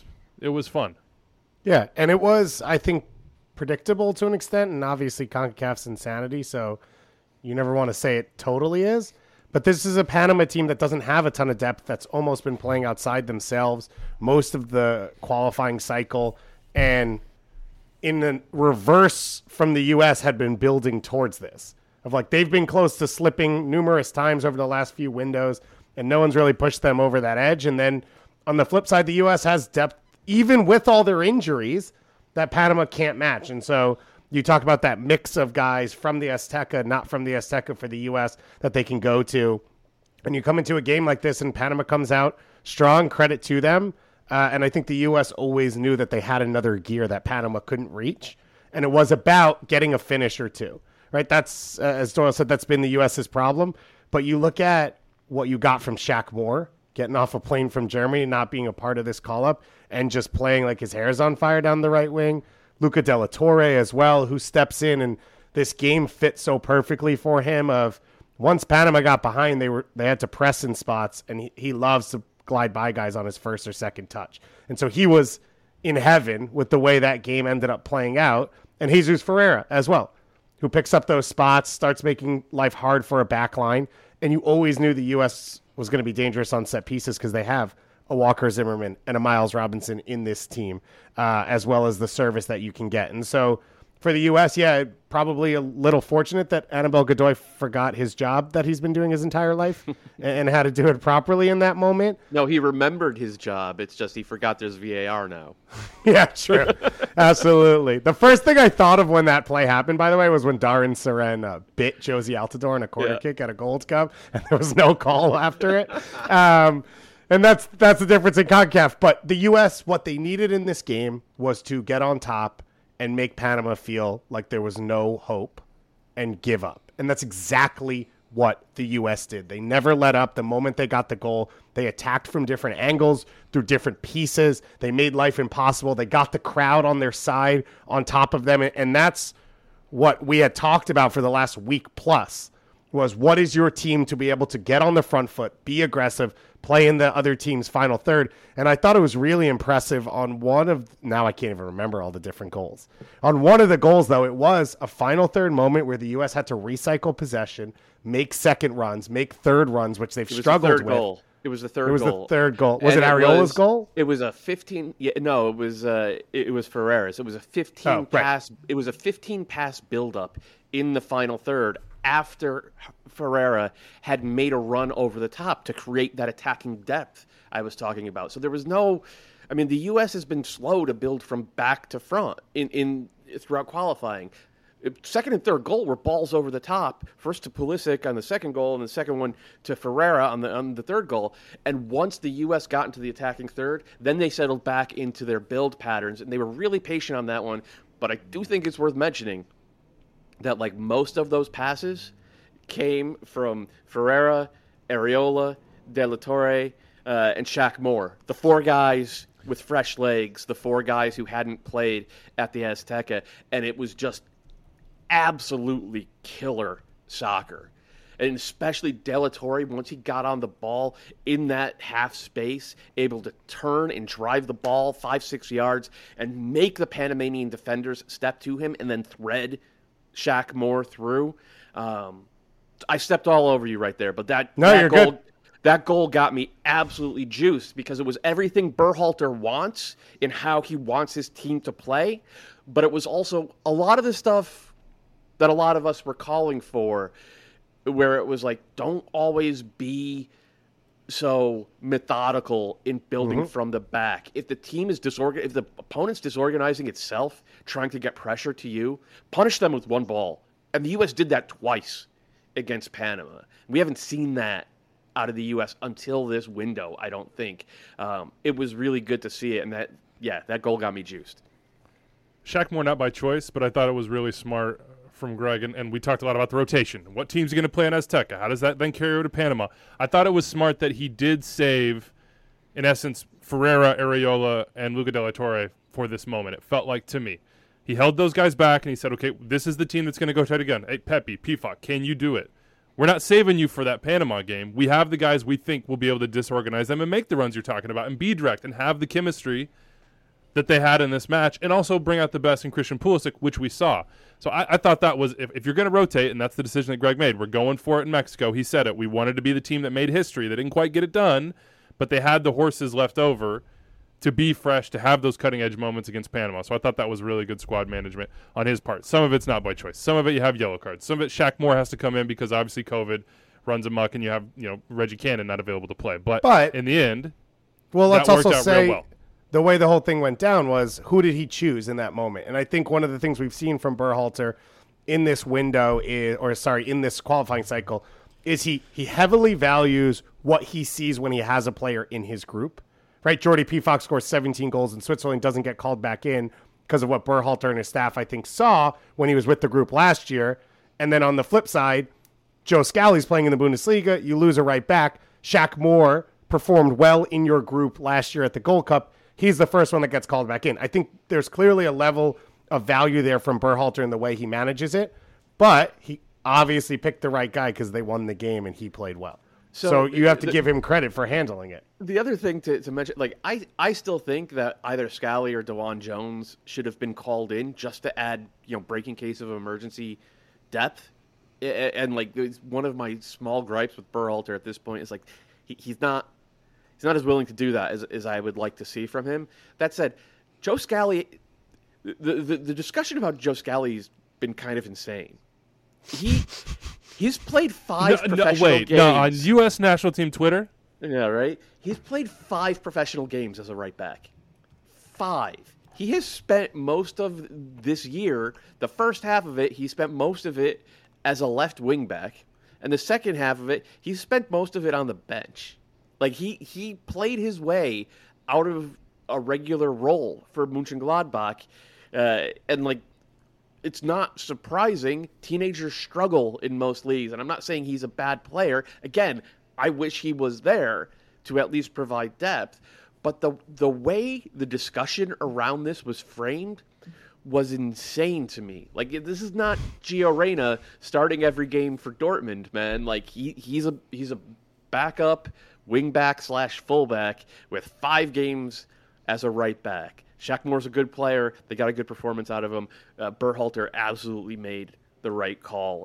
It was fun. Yeah, and it was, I think, predictable to an extent, and obviously CONCACAF's insanity, so you never want to say it totally is. But this is a Panama team that doesn't have a ton of depth, that's almost been playing outside themselves most of the qualifying cycle, and in the reverse from the U.S. had been building towards this. Of like, they've been close to slipping numerous times over the last few windows, and no one's really pushed them over that edge. And then on the flip side, the U.S. has depth, even with all their injuries, that Panama can't match. And so you talk about that mix of guys from the Azteca, not from the Azteca for the U.S. that they can go to. And you come into a game like this and Panama comes out strong, credit to them. And I think the U.S. always knew that they had another gear that Panama couldn't reach. And it was about getting a finish or two, right? That's, as Doyle said, that's been the U.S.'s problem. But you look at what you got from Shaq Moore, getting off a plane from Germany, not being a part of this call-up, and just playing like his hair's on fire down the right wing. Luca de la Torre as well, who steps in, and this game fits so perfectly for him of once Panama got behind, they had to press in spots, and he loves to glide by guys on his first or second touch. And so he was in heaven with the way that game ended up playing out. And Jesus Ferreira as well, who picks up those spots, starts making life hard for a back line. And you always knew the U.S. was going to be dangerous on set pieces because they have a Walker Zimmerman and a Miles Robinson in this team, as well as the service that you can get. And so for the U.S., yeah, probably a little fortunate that Anibal Godoy forgot his job that he's been doing his entire life and how to do it properly in that moment. No, he remembered his job. It's just he forgot there's VAR now. Yeah, true. Absolutely. The first thing I thought of when that play happened, by the way, was when Darren Seren bit Josie Altidore in a corner kick at a Gold Cup, and there was no call after it. And that's the difference in CONCACAF. But the U.S., what they needed in this game was to get on top and make Panama feel like there was no hope and give up. And that's exactly what the U.S. did. They never let up. The moment they got the goal, they attacked from different angles, through different pieces. They made life impossible. They got the crowd on their side, on top of them. And that's what we had talked about for the last week plus, was what is your team to be able to get on the front foot, be aggressive, play in the other team's final third. And I thought it was really impressive on one of, now I can't even remember all the different goals. On one of the goals, though, it was a final third moment where the U.S. had to recycle possession, make second runs, make third runs, which they've struggled with. Goal. It was the third goal. It was the third goal. Was it Areola's goal? It was a 15. Yeah, no, it was Ferreira's. It was a 15 pass. Right. It was a 15 pass buildup in the final third after Ferreira had made a run over the top to create that attacking depth I was talking about. So there was no, I mean, the U.S. has been slow to build from back to front in throughout qualifying. Second and third goal were balls over the top. First to Pulisic on the second goal, and the second one to Ferreira on the third goal. And once the U.S. got into the attacking third, then they settled back into their build patterns, and they were really patient on that one. But I do think it's worth mentioning that like most of those passes came from Ferreira, Areola, De La Torre, and Shaq Moore. The four guys with fresh legs, the four guys who hadn't played at the Azteca, and it was just absolutely killer soccer. And especially De La Torre, once he got on the ball in that half space, able to turn and drive the ball 5-6 yards and make the Panamanian defenders step to him and then thread Shaq Moore through. I stepped all over you right there, but that goal got me absolutely juiced because it was everything Berhalter wants in how he wants his team to play, but it was also a lot of the stuff that a lot of us were calling for, where it was like, don't always be so methodical in building from the back. If the team is if the opponent's disorganizing itself, trying to get pressure to you, punish them with one ball. And the U.S. did that twice against Panama. We haven't seen that out of the U.S. until this window, I don't think. It was really good to see it, and that goal got me juiced. Shaq Moore not by choice, but I thought it was really smart from Greg, and we talked a lot about the rotation. What teams are going to play in Azteca? How does that then carry over to Panama? I thought it was smart that he did save, in essence, Ferreira, Areola, and Luca de la Torre for this moment. It felt like to me. He held those guys back, and he said, okay, this is the team that's going to go tight again. Hey, Pepe, Pifak, can you do it? We're not saving you for that Panama game. We have the guys we think will be able to disorganize them and make the runs you're talking about and be direct and have the chemistry that they had in this match, and also bring out the best in Christian Pulisic, which we saw. So I thought that was, if you're going to rotate, and that's the decision that Greg made, we're going for it in Mexico. He said it. We wanted to be the team that made history. They didn't quite get it done, but they had the horses left over to be fresh, to have those cutting-edge moments against Panama. So I thought that was really good squad management on his part. Some of it's not by choice. Some of it you have yellow cards. Some of it Shaq Moore has to come in because obviously COVID runs amok and you have Reggie Cannon not available to play. But in the end, let's that worked also out say real well. The way the whole thing went down was, who did he choose in that moment? And I think one of the things we've seen from Berhalter in this window in this qualifying cycle is he heavily values what he sees when he has a player in his group. Right, Jordy Pefok scores 17 goals in Switzerland, doesn't get called back in because of what Berhalter and his staff, I think, saw when he was with the group last year. And then on the flip side, Joe Scally's playing in the Bundesliga. You lose a right back. Shaq Moore performed well in your group last year at the Gold Cup. He's the first one that gets called back in. I think there's clearly a level of value there from Berhalter in the way he manages it. But he obviously picked the right guy because they won the game and he played well. So you have to give him credit for handling it. The other thing to mention, like I still think that either Scally or DeJuan Jones should have been called in just to add, break in case of emergency depth. And like one of my small gripes with Berhalter at this point is like he's not as willing to do that as I would like to see from him. That said, Joe Scally, the discussion about Joe Scally's been kind of insane. He's played 5 professional games. No, on U.S. national team Twitter? Yeah, right? He's played 5 professional games as a right back. 5. He has spent most of this year, the first half of it, he spent most of it as a left wing back. And the second half of it, he spent most of it on the bench. Like, he played his way out of a regular role for Mönchengladbach. And, like, it's not surprising. Teenagers struggle in most leagues, and I'm not saying he's a bad player. Again, I wish he was there to at least provide depth. But the way the discussion around this was framed was insane to me. Like, this is not Gio Reyna starting every game for Dortmund, man. Like, he's a backup wing-back / fullback with 5 games as a right back. Shaq Moore's a good player. They got a good performance out of him. Berhalter absolutely made the right call.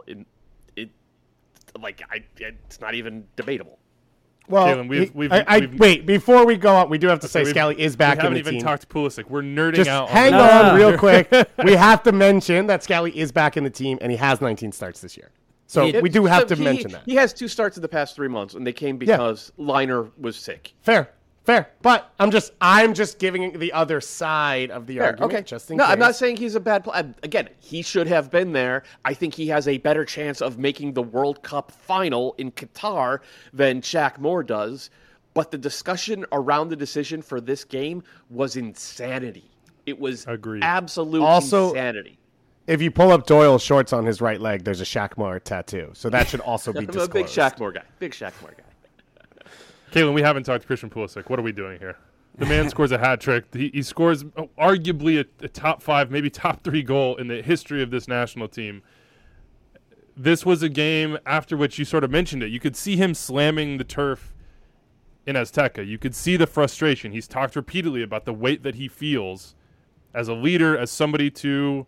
It's not even debatable. Well, Kalen, wait, before we go on, we do have to say Scally is back in the team. We haven't even talked Pulisic. We're nerding Just out. Hang on real quick. We have to mention that Scally is back in the team, and he has 19 starts this year. So we do have to mention that. He has 2 starts in the past 3 months, and they came because Liner was sick. Fair. But I'm just giving the other side of the argument. Okay. Just in case. I'm not saying he's a bad player. Again, he should have been there. I think he has a better chance of making the World Cup final in Qatar than Shaq Moore does. But the discussion around the decision for this game was insanity. It was absolute insanity. If you pull up Doyle's shorts on his right leg, there's a Shaq Moore tattoo. So that should also be disclosed. I'm a big Shaq Moore guy. Caitlin, we haven't talked Christian Pulisic. What are we doing here? The man scores a hat trick. He scores arguably a top 5, maybe top 3 goal in the history of this national team. This was a game after which you sort of mentioned it. You could see him slamming the turf in Azteca. You could see the frustration. He's talked repeatedly about the weight that he feels as a leader, as somebody to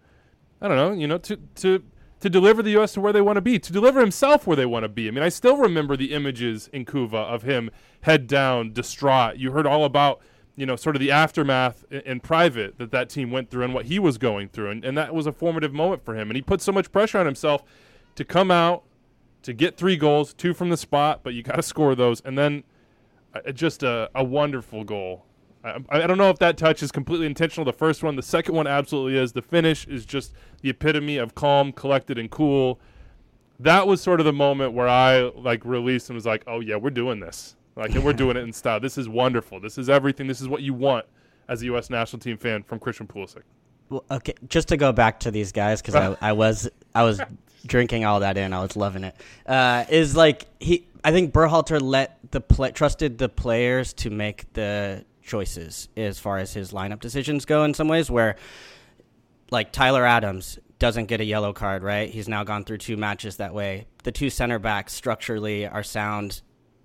deliver the U.S. to where they want to be, to deliver himself where they want to be. I mean, I still remember the images in Cuba of him head down, distraught. You heard all about, sort of the aftermath in private that team went through and what he was going through. And that was a formative moment for him. And he put so much pressure on himself to come out, to get 3 goals, 2 from the spot, but you got to score those. And then just a wonderful goal. I don't know if that touch is completely intentional, the first one. The second one absolutely is. The finish is just the epitome of calm, collected, and cool. That was sort of the moment where I released and was like, oh, yeah, we're doing this. And we're doing it in style. This is wonderful. This is everything. This is what you want as a U.S. national team fan from Christian Pulisic. Well, okay, just to go back to these guys, because I was drinking all that in. I was loving it. I think Berhalter trusted the players to make the choices as far as his lineup decisions go in some ways, where like Tyler Adams doesn't get a yellow card, right? He's now gone through 2 matches that way. The 2 center backs structurally are sound.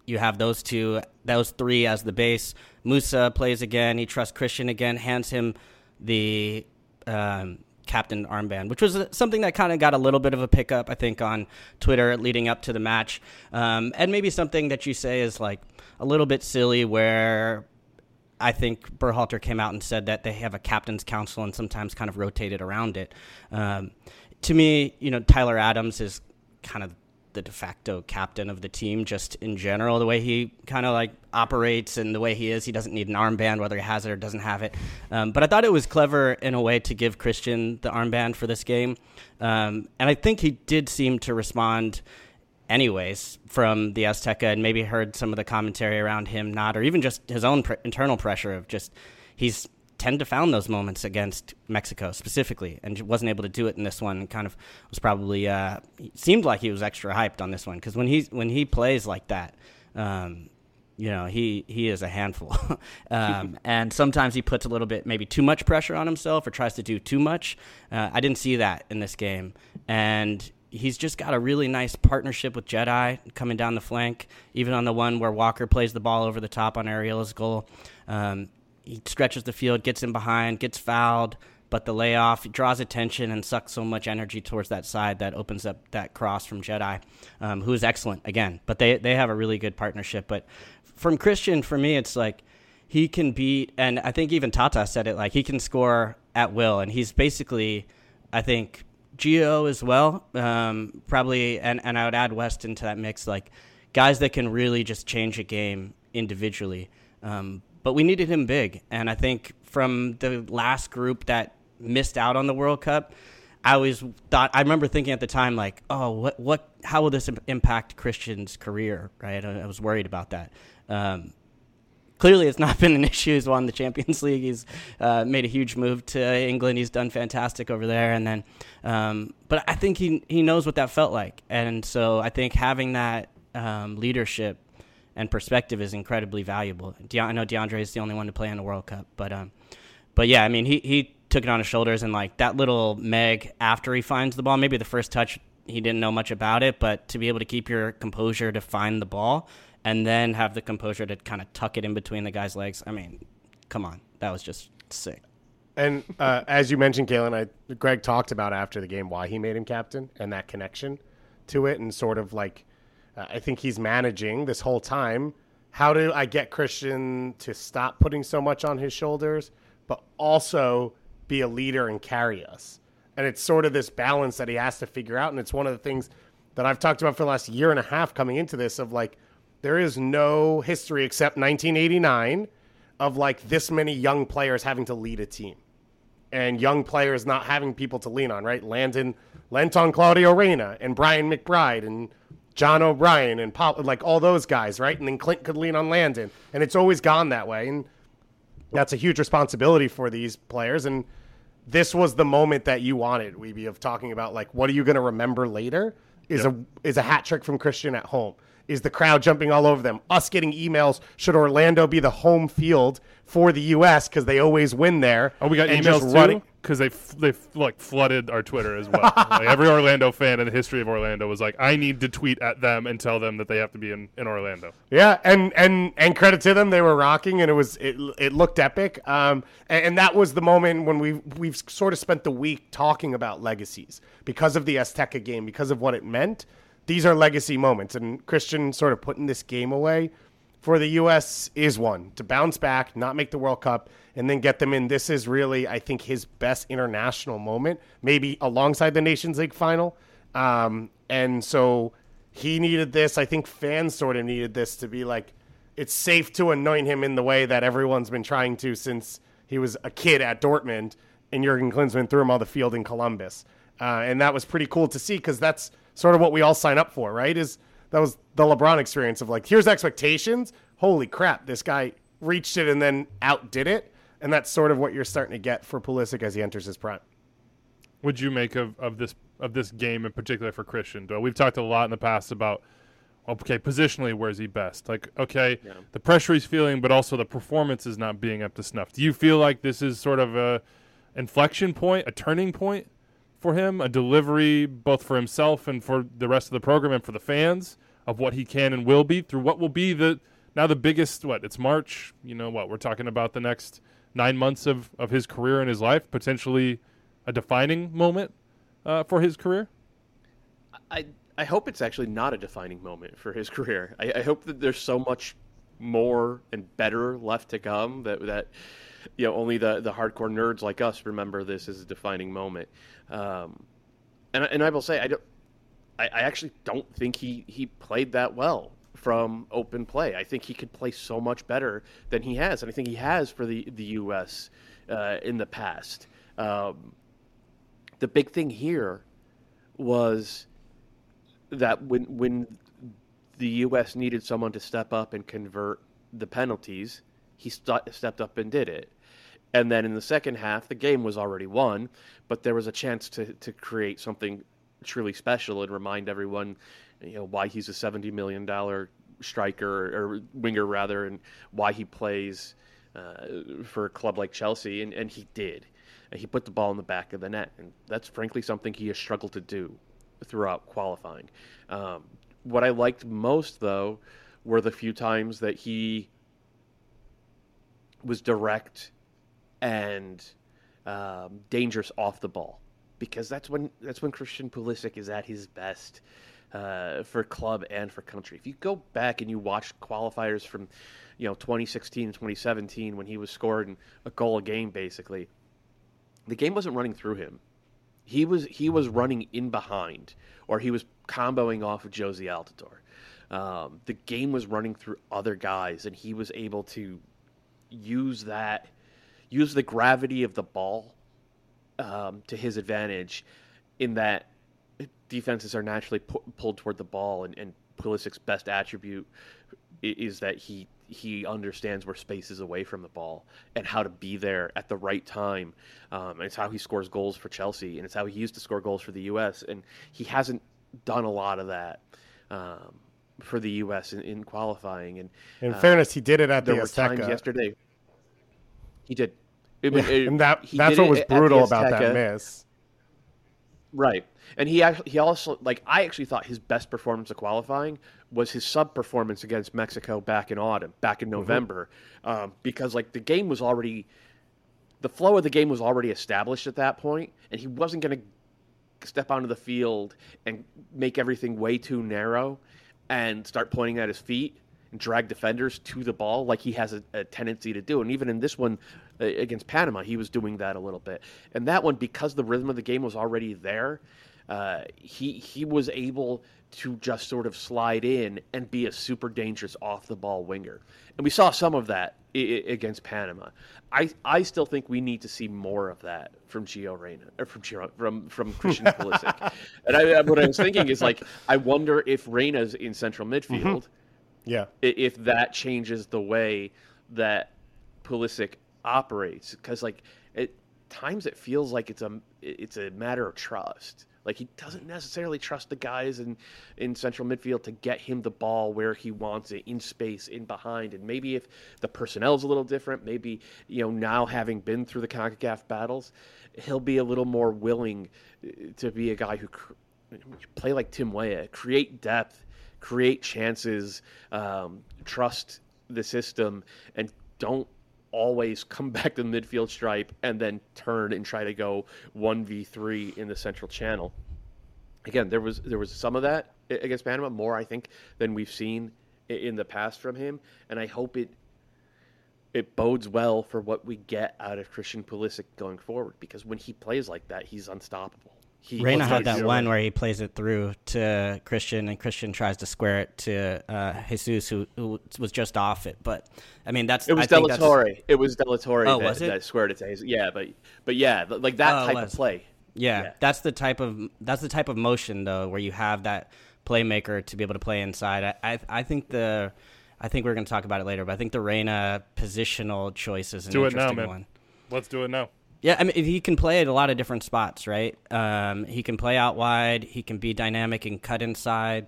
you have those three as the base. Musa plays again. He trusts Christian again, hands him the captain armband, which was something that kind of got a little bit of a pickup, I think, on Twitter leading up to the match. And maybe something that you say is like a little bit silly, where I think Berhalter came out and said that they have a captain's council and sometimes kind of rotated around it. To me, Tyler Adams is kind of the de facto captain of the team, just in general, the way he kind of like operates and the way he is. He doesn't need an armband, whether he has it or doesn't have it. But I thought it was clever in a way to give Christian the armband for this game. And I think he did seem to respond anyways from the Azteca, and maybe heard some of the commentary around him not, or even just his own internal pressure of just, he's tend to found those moments against Mexico specifically, and wasn't able to do it in this one. Kind of was probably seemed like he was extra hyped on this one, because when he plays like that, he is a handful. And sometimes he puts a little bit, maybe too much pressure on himself, or tries to do too much. I didn't see that in this game, and he's just got a really nice partnership with Jedi coming down the flank, even on the one where Walker plays the ball over the top on Arriola's goal. He stretches the field, gets in behind, gets fouled, but the layoff draws attention and sucks so much energy towards that side that opens up that cross from Jedi, who is excellent again. But they have a really good partnership. But from Christian, for me, it's like he can beat, and I think even Tata said it, like he can score at will. And he's basically, I think, Gio as well, probably, and I would add West into that mix, like guys that can really just change a game individually. But we needed him big, and I think from the last group that missed out on the World Cup, I remember thinking at the time, like, oh, how will this impact Christian's career, right? I was worried about that. Clearly, it's not been an issue. He's won the Champions League. He's made a huge move to England. He's done fantastic over there, and then, but I think he knows what that felt like, and so I think having that leadership and perspective is incredibly valuable. I know DeAndre is the only one to play in the World Cup, but yeah, I mean, he took it on his shoulders, and like that little Meg after he finds the ball, maybe the first touch he didn't know much about it, but to be able to keep your composure to find the ball and then have the composure to kind of tuck it in between the guy's legs. I mean, come on, that was just sick. And as you mentioned, Kalen, Greg talked about after the game why he made him captain and that connection to it, and sort of like, I think he's managing this whole time. How do I get Christian to stop putting so much on his shoulders, but also be a leader and carry us? And it's sort of this balance that he has to figure out. And it's one of the things that I've talked about for the last year and a half coming into this, of like, there is no history except 1989 of like this many young players having to lead a team and young players not having people to lean on, right? Landon lent on Claudio Reyna and Brian McBride and John O'Brien and like all those guys, right? And then Clint could lean on Landon, and it's always gone that way. And that's a huge responsibility for these players. And this was the moment that you wanted, Weeby, of talking about like, what are you going to remember later? Is a hat trick from Christian at home. Is the crowd jumping all over them? Us getting emails, should Orlando be the home field for the U.S. because they always win there? Oh, we got emails too? Because they like flooded our Twitter as well. Like, every Orlando fan in the history of Orlando was like, I need to tweet at them and tell them that they have to be in Orlando. Yeah, and credit to them, they were rocking, and it looked epic. And that was the moment when we've sort of spent the week talking about legacies because of the Azteca game, because of what it meant. These are legacy moments, and Christian sort of putting this game away for the U.S. is one. To bounce back, not make the World Cup, and then get them in. This is really, I think, his best international moment, maybe alongside the Nations League final. And so he needed this. I think fans sort of needed this to be like, it's safe to anoint him in the way that everyone's been trying to since he was a kid at Dortmund, and Jurgen Klinsmann threw him on the field in Columbus. And that was pretty cool to see, because that's sort of what we all sign up for, right? That was the LeBron experience of like, here's expectations. Holy crap, this guy reached it and then outdid it. And that's sort of what you're starting to get for Pulisic as he enters his prime. What'd you make of this game in particular for Christian? We've talked a lot in the past about, okay, positionally, where's he best? Like, okay, the pressure he's feeling, but also the performance is not being up to snuff. Do you feel like this is sort of a inflection point, a turning point for him, a delivery both for himself and for the rest of the program and for the fans? of what he can and will be through what will be the biggest, it's March, we're talking about the next 9 months of his career and his life, potentially a defining moment for his career? I hope it's actually not a defining moment for his career. I hope that there's so much more and better left to come that only the hardcore nerds like us remember this as a defining moment. And I will say I actually don't think he played that well from open play. I think he could play so much better than he has, and I think he has for the U.S. In the past. The big thing here was that when the U.S. needed someone to step up and convert the penalties, he stepped up and did it. And then in the second half, the game was already won, but there was a chance to create something truly special and remind everyone, why he's a $70 million striker or winger rather, and why he plays for a club like Chelsea. And he did. And he put the ball in the back of the net, and that's frankly something he has struggled to do throughout qualifying. What I liked most, though, were the few times that he was direct and dangerous off the ball, because that's when Christian Pulisic is at his best for club and for country. If you go back and you watch qualifiers from 2016 and 2017 when he was scoring a goal a game, basically, the game wasn't running through him. He was running in behind, or he was comboing off of Jozy Altidore. The game was running through other guys, and he was able to use the gravity of the ball to his advantage, in that defenses are naturally pulled toward the ball, and Pulisic's best attribute is that he understands where space is away from the ball and how to be there at the right time. And it's how he scores goals for Chelsea, and it's how he used to score goals for the U.S. And he hasn't done a lot of that for the U.S. in qualifying. And in fairness, he did it at the Azteca. There were times yesterday. He did. And that's what was brutal about that miss. Right. And he also, I actually thought his best performance of qualifying was his sub performance against Mexico back in November, because the game was already, the flow of the game was already established at that point, and he wasn't going to step onto the field and make everything way too narrow and start pointing at his feet and drag defenders to the ball like he has a tendency to do. And even in this one against Panama, he was doing that a little bit. And that one, because the rhythm of the game was already there, he was able to just sort of slide in and be a super dangerous off-the-ball winger. And we saw some of that against Panama. I still think we need to see more of that from Gio Reyna, or from Christian Pulisic. And what I was thinking is, I wonder if Reyna's in central midfield, if that changes the way that Pulisic operates. Because at times it feels like it's a matter of trust. He doesn't necessarily trust the guys in central midfield to get him the ball where he wants it, in space, in behind. And maybe if the personnel's a little different, maybe, now having been through the CONCACAF battles, he'll be a little more willing to be a guy who play like Tim Weah, create depth, create chances, trust the system, and don't always come back to the midfield stripe and then turn and try to go 1v3 in the central channel. Again, there was some of that against Panama, more I think than we've seen in the past from him, and I hope it bodes well for what we get out of Christian Pulisic going forward, because when he plays like that, he's unstoppable. Reyna had that one where he plays it through to Christian, and Christian tries to square it to Jesus, who was just off it. But I mean, it was De La Torre. It was De La Torre that squared it to Jesus. Yeah, but yeah, that type of play. Yeah, that's the type of motion though, where you have that playmaker to be able to play inside. I think we're going to talk about it later, but I think the Reyna positional choice is an interesting one. Let's do it now. Yeah, I mean, he can play at a lot of different spots, right? He can play out wide. He can be dynamic and cut inside.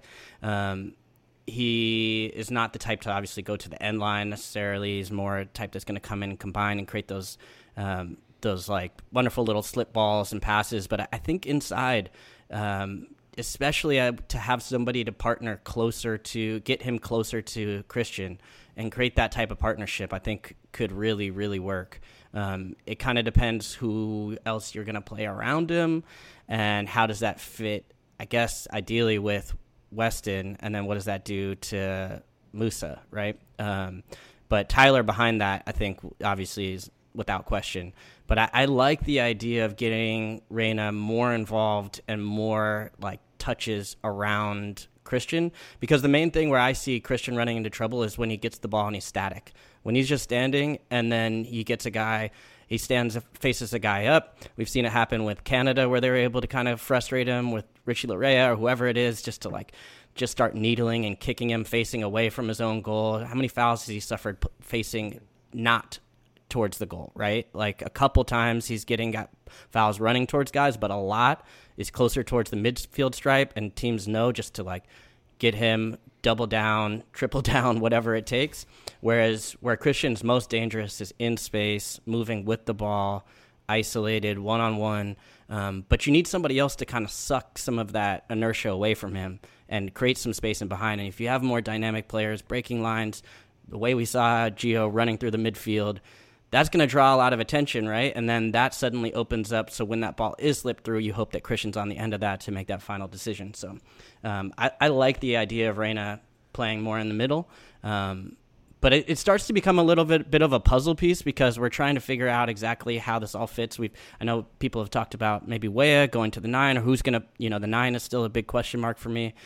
He is not the type to obviously go to the end line necessarily. He's more a type that's going to come in and combine and create those wonderful little slip balls and passes. But I think inside, especially to have somebody to partner closer to, get him closer to Christian and create that type of partnership, I think could really, really work. It kind of depends who else you're going to play around him and how does that fit, I guess, ideally with Weston, and then what does that do to Musa, right? But Tyler behind that, I think, obviously is without question. But I like the idea of getting Reyna more involved and more like touches around Christian, because the main thing where I see Christian running into trouble is when he gets the ball and he's static. When he's just standing and then he gets a guy, he faces a guy up. We've seen it happen with Canada where they were able to kind of frustrate him with Richie Larea or whoever it is, just to just start needling and kicking him facing away from his own goal. How many fouls has he suffered facing not towards the goal, right? Like a couple times he's got fouls running towards guys, but a lot is closer towards the midfield stripe, and teams know just to get him double down, triple down, whatever it takes. Whereas where Christian's most dangerous is in space, moving with the ball, isolated, one-on-one. But you need somebody else to kind of suck some of that inertia away from him and create some space in behind. And if you have more dynamic players, breaking lines, the way we saw Gio running through the midfield, that's going to draw a lot of attention, right? And then that suddenly opens up. So when that ball is slipped through, you hope that Christian's on the end of that to make that final decision. So I like the idea of Reyna playing more in the middle. But it starts to become a little bit of a puzzle piece because we're trying to figure out exactly how this all fits. I know people have talked about maybe Weah going to the 9, or who's going to, the 9 is still a big question mark for me.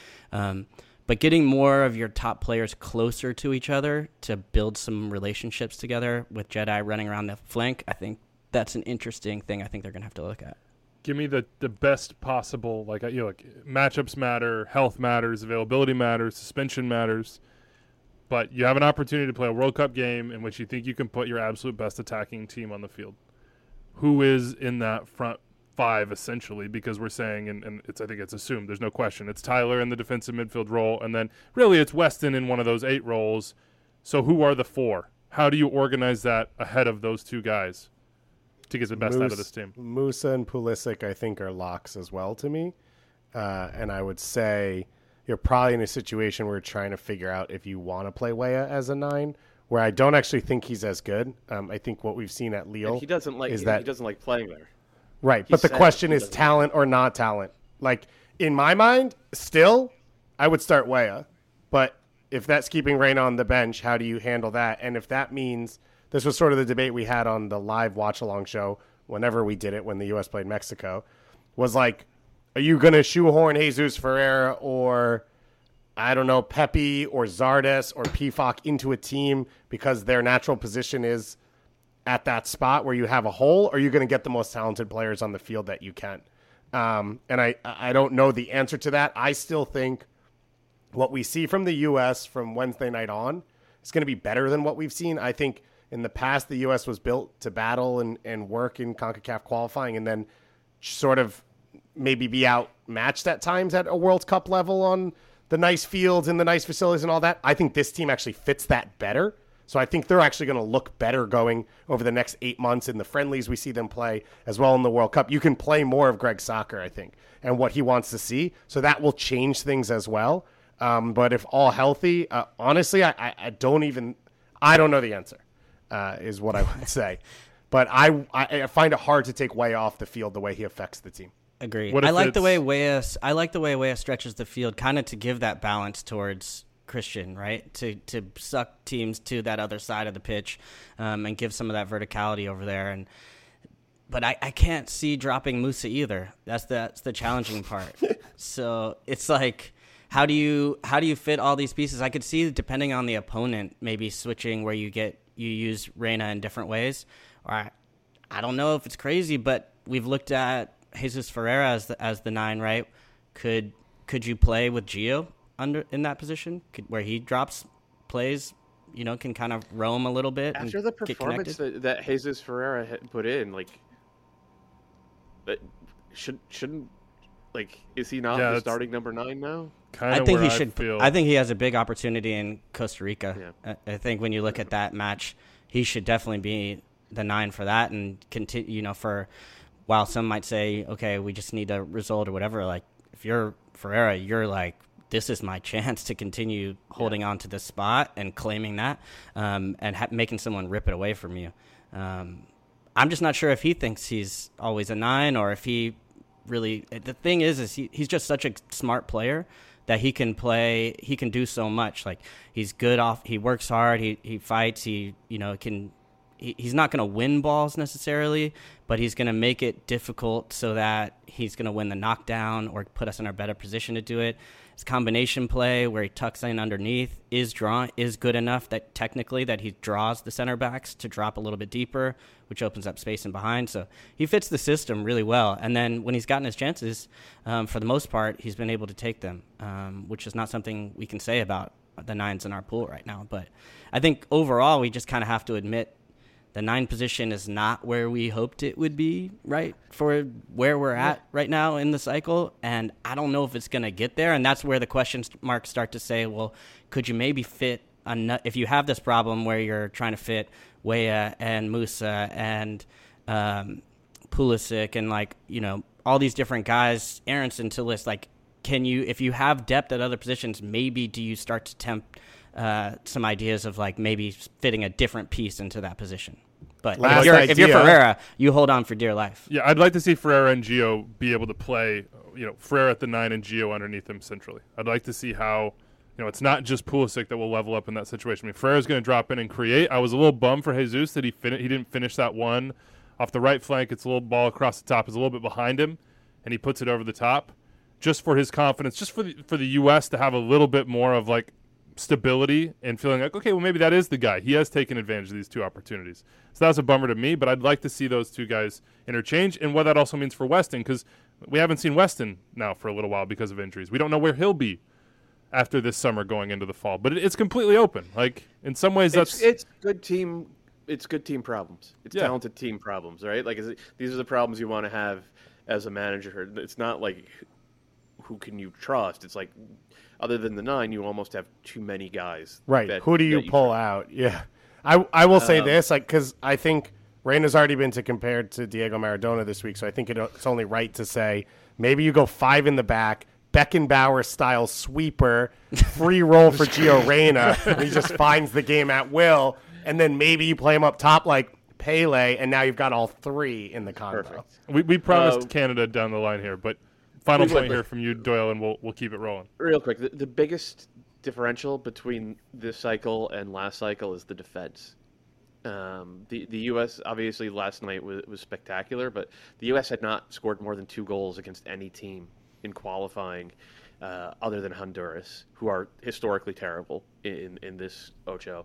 But getting more of your top players closer to each other to build some relationships together with Jedi running around the flank, I think that's an interesting thing I think they're going to have to look at. Give me the best possible, matchups matter, health matters, availability matters, suspension matters. But you have an opportunity to play a World Cup game in which you think you can put your absolute best attacking team on the field. Who is in that front 5, essentially, because we're saying, and I think it's assumed, there's no question, it's Tyler in the defensive midfield role, and then really it's Weston in one of those 8 roles. So who are the 4? How do you organize that ahead of those 2 guys to get the best out of this team? Musa and Pulisic, I think, are locks as well to me. And I would say you're probably in a situation where you're trying to figure out if you want to play Weah as a 9, where I don't actually think he's as good. I think what we've seen at Lille he doesn't like playing there. Right, but the question is talent or not talent. In my mind, still, I would start Weah. But if that's keeping Reyna on the bench, how do you handle that? And if that means, this was sort of the debate we had on the live watch-along show whenever we did it when the U.S. played Mexico, was are you going to shoehorn Jesus Ferreira or, I don't know, Pepe or Zardes or Pifak into a team because their natural position is at that spot where you have a hole, or are you going to get the most talented players on the field that you can? And I don't know the answer to that. I still think what we see from the U.S. from Wednesday night on is going to be better than what we've seen. I think in the past, the U.S. was built to battle and work in CONCACAF qualifying and then sort of maybe be outmatched at times at a World Cup level on the nice fields and the nice facilities and all that. I think this team actually fits that better. So I think they're actually going to look better going over the next 8 months in the friendlies we see them play, as well in the World Cup. You can play more of Greg Soccer, I think, and what he wants to see. So that will change things as well. But if all healthy, honestly, I don't know the answer, is what I would say. But I find it hard to take Weah off the field the way he affects the team. Agree. I like the way Weah stretches the field, kind of to give that balance towards Christian, right? To suck teams to that other side of the pitch, and give some of that verticality over there. But I can't see dropping Musa either. That's the challenging part. So it's how do you fit all these pieces? I could see, depending on the opponent, maybe switching where you use Reyna in different ways. Or I don't know if it's crazy, but we've looked at Jesus Ferreira as the 9, right? Could you play with Gio in that position, where he drops plays, can kind of roam a little bit after the performance that Jesus Ferreira had put in? Shouldn't is he not the starting number 9 now? I think he should. I think he has a big opportunity in Costa Rica. Yeah. I think when you look at that match, he should definitely be the 9 for that and continue. While some might say, okay, we just need a result or whatever. If you're Ferreira, you're like, this is my chance to continue holding on to this spot and claiming that, and making someone rip it away from you. I'm just not sure if he thinks he's always a 9 or if he really. The thing is he's just such a smart player that he can do so much. Like, he's good he works hard, he fights, he's not going to win balls necessarily, but he's going to make it difficult so that he's going to win the knockdown or put us in a better position to do it. His combination play where he tucks in underneath is good enough that technically that he draws the center backs to drop a little bit deeper, which opens up space in behind. So he fits the system really well. And then when he's gotten his chances, for the most part, he's been able to take them, which is not something we can say about the 9s in our pool right now. But I think overall we just kind of have to admit the 9 position is not where we hoped it would be, right, for where we're at right now in the cycle. And I don't know if it's going to get there. And that's where the question marks start to say, well, could you maybe fit if you have this problem where you're trying to fit Weah and Musa and Pulisic and, all these different guys, Aronson to list, can you, if you have depth at other positions, maybe do you start to tempt some ideas of maybe fitting a different piece into that position? But if you're Ferreira, you hold on for dear life. Yeah, I'd like to see Ferreira and Gio be able to play, Ferreira at the 9 and Gio underneath him centrally. I'd like to see how, it's not just Pulisic that will level up in that situation. I mean, Ferreira's going to drop in and create. I was a little bummed for Jesus that he didn't finish that one off the right flank. It's a little ball across the top. It's a little bit behind him, and he puts it over the top just for his confidence, just for the U.S. to have a little bit more of stability and feeling like, okay, well, maybe that is the guy. He has taken advantage of these 2 opportunities. So that was a bummer to me, but I'd like to see those 2 guys interchange and what that also means for Weston, because we haven't seen Weston now for a little while because of injuries. We don't know where he'll be after this summer going into the fall, but it's completely open. In some ways, it's good team. It's good team problems. It's talented team problems, right? These are the problems you want to have as a manager. It's not who can you trust. It's other than the 9, you almost have too many guys. Right. Who do you pull out? Yeah. I will say this, because I think Reyna's already been compared to Diego Maradona this week, so I think it's only right to say maybe you go 5 in the back, Beckenbauer-style sweeper, free roll for Gio Reyna, and he just finds the game at will, and then maybe you play him up top like Pele, and now you've got all 3 in the combo. We promised Canada down the line here, but final point here from you, Doyle, and we'll keep it rolling. Real quick, the biggest differential between this cycle and last cycle is the defense. The U.S. obviously last night was spectacular, but the U.S. had not scored more than 2 goals against any team in qualifying, other than Honduras, who are historically terrible in this Ocho.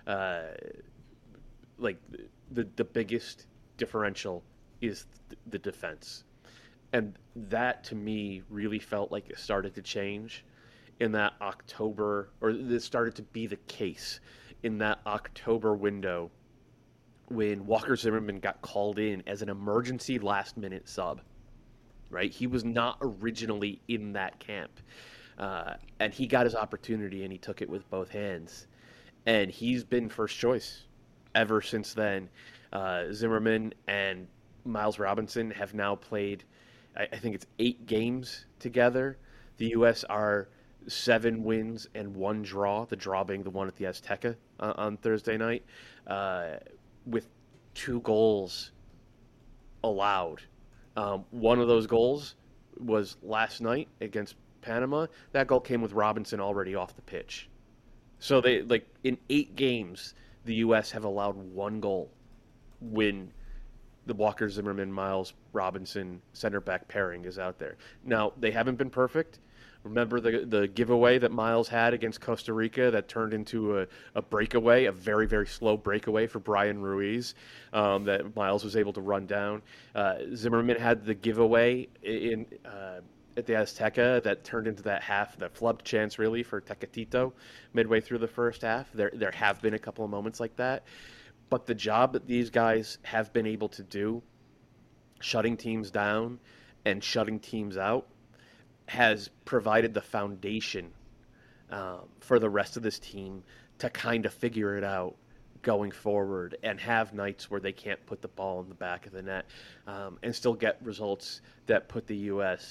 The biggest differential is the defense. And that, to me, really felt like it started to change in that October, or this started to be the case in that October window when Walker Zimmerman got called in as an emergency last-minute sub, right? He was not originally in that camp. And he got his opportunity, and he took it with both hands. And he's been first choice ever since then. Zimmerman and Miles Robinson have now played, I think it's 8 games together. The U.S. are 7 wins and 1 draw, the draw being the one at the Azteca on Thursday night, with 2 goals allowed. One of those goals was last night against Panama. That goal came with Robinson already off the pitch. So they in 8 games, the U.S. have allowed 1 goal when the Walker Zimmerman, Miles Robinson center back pairing is out there. Now, they haven't been perfect. Remember the giveaway that Miles had against Costa Rica that turned into a breakaway, a very, very slow breakaway for Brian Ruiz that Miles was able to run down. Zimmerman had the giveaway at the Azteca that turned into that flubbed chance really for Tecatito midway through the first half. There have been a couple of moments like that. But the job that these guys have been able to do, shutting teams down and shutting teams out, has provided the foundation for the rest of this team to kind of figure it out going forward and have nights where they can't put the ball in the back of the net and still get results that put the U.S.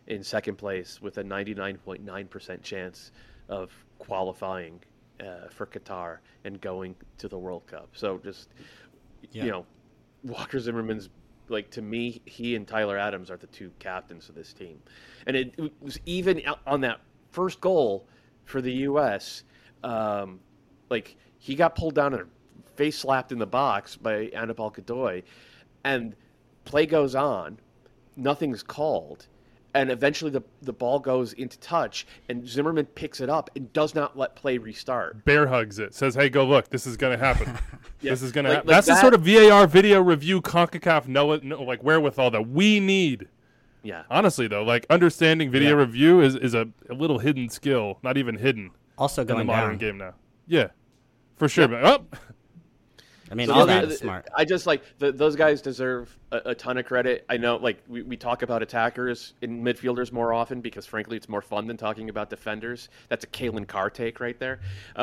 in second place with a 99.9% chance of qualifying for Qatar and going to the World Cup. So just, Walker Zimmerman's, like, to me, he and Tyler Adams are the two captains of this team. And it was even on that first goal for the U.S., he got pulled down and face slapped in the box by Anibal Godoy, and play goes on, nothing's called, and eventually the ball goes into touch, and Zimmerman picks it up and does not let play restart. Bear hugs it, says, "Hey, go look. This is going to happen. This is going to happen." That's the sort of VAR video review CONCACAF wherewithal that we need. Yeah. Honestly, though, like, understanding video review is a little hidden skill, not even hidden. Also going in the modern down. game now. Yeah, for sure. Yeah. But, I mean, all that is smart. I just those guys deserve a ton of credit. I know, we talk about attackers and midfielders more often because, frankly, it's more fun than talking about defenders. That's a Kalen Carr take right there.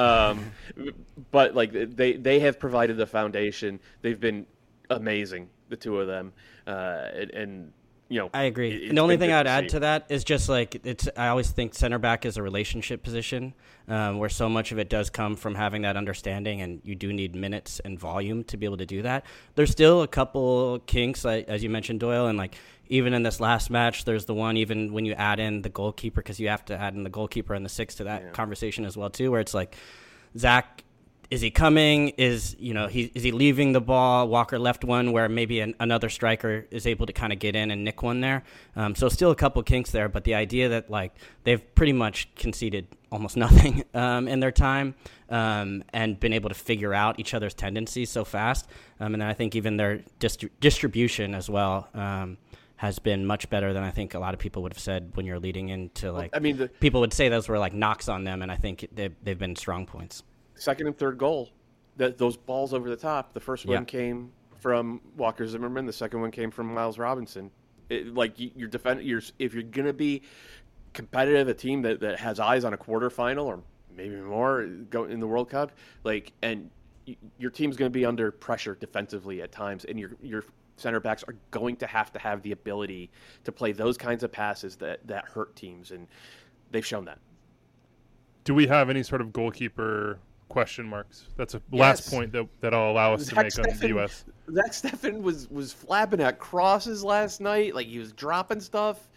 But they have provided the foundation. They've been amazing, the two of them, and. I agree. And the only thing I'd add to that is just I always think center back is a relationship position where so much of it does come from having that understanding, and you do need minutes and volume to be able to do that. There's still a couple kinks, as you mentioned, Doyle, and even in this last match, there's the one, even when you add in the goalkeeper, because you have to add in the goalkeeper and the six to that conversation as well, too, where it's like, Zach, is he coming? Is he leaving the ball? Walker left one where maybe another striker is able to kind of get in and nick one there. So still a couple kinks there, but the idea that they've pretty much conceded almost nothing in their time and been able to figure out each other's tendencies so fast. And then I think even their distribution as well has been much better than I think a lot of people would have said when you're leading into people would say those were knocks on them, and I think they've been strong points. Second and third goal, those balls over the top. The first one came from Walker Zimmerman. The second one came from Miles Robinson. If you're going to be competitive, a team that has eyes on a quarterfinal or maybe more go in the World Cup, and your team's going to be under pressure defensively at times, and your center backs are going to have the ability to play those kinds of passes that hurt teams, and they've shown that. Do we have any sort of goalkeeper question marks? That's a last point that I'll allow us to make on the U.S. Zach Steffen was flapping at crosses last night. He was dropping stuff.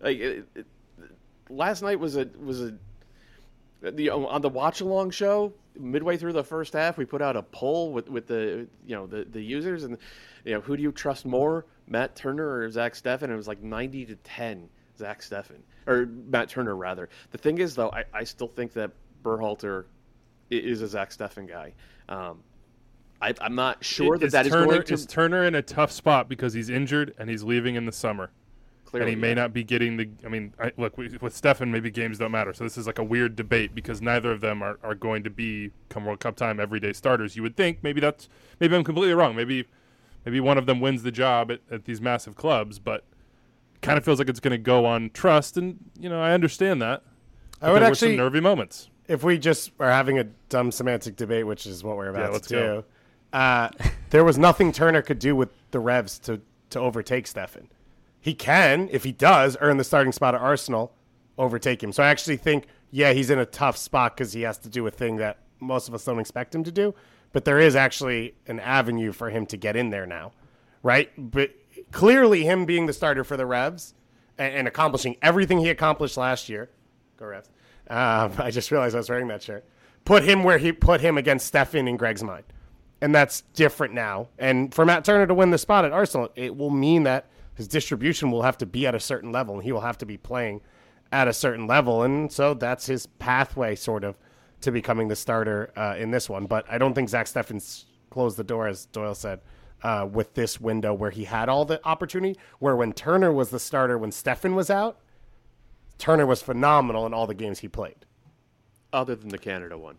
Last night was on the watch along show. Midway through the first half, we put out a poll with the users, and who do you trust more, Matt Turner or Zach Steffen? And it was 90-10 Zach Steffen, or Matt Turner rather. The thing is, though, I still think that Berhalter is a Zach Steffen guy. I'm not sure that is going to... Is Turner in a tough spot because he's injured and he's leaving in the summer? Clearly, and he may not be getting the... with Steffen, maybe games don't matter. So this is a weird debate because neither of them are going to be, come World Cup time, everyday starters. You would think. Maybe I'm completely wrong. Maybe one of them wins the job at these massive clubs, but kind of feels like it's going to go on trust. And, I understand that. I would actually... Some nervy moments. If we just are having a dumb semantic debate, which is what we're about to do, there was nothing Turner could do with the Revs to overtake Steffen. He can, if he does, earn the starting spot at Arsenal, overtake him. So I actually think, he's in a tough spot because he has to do a thing that most of us don't expect him to do. But there is actually an avenue for him to get in there now, right? But clearly him being the starter for the Revs and accomplishing everything he accomplished last year, go Revs, I just realized I was wearing that shirt. Put him where he put him against Steffen in Greg's mind. And that's different now. And for Matt Turner to win the spot at Arsenal, it will mean that his distribution will have to be at a certain level, and he will have to be playing at a certain level. And so that's his pathway, sort of, to becoming the starter in this one. But I don't think Zach Steffen's closed the door, as Doyle said, with this window where he had all the opportunity, where when Turner was the starter, when Steffen was out, Turner was phenomenal in all the games he played. Other than the Canada one.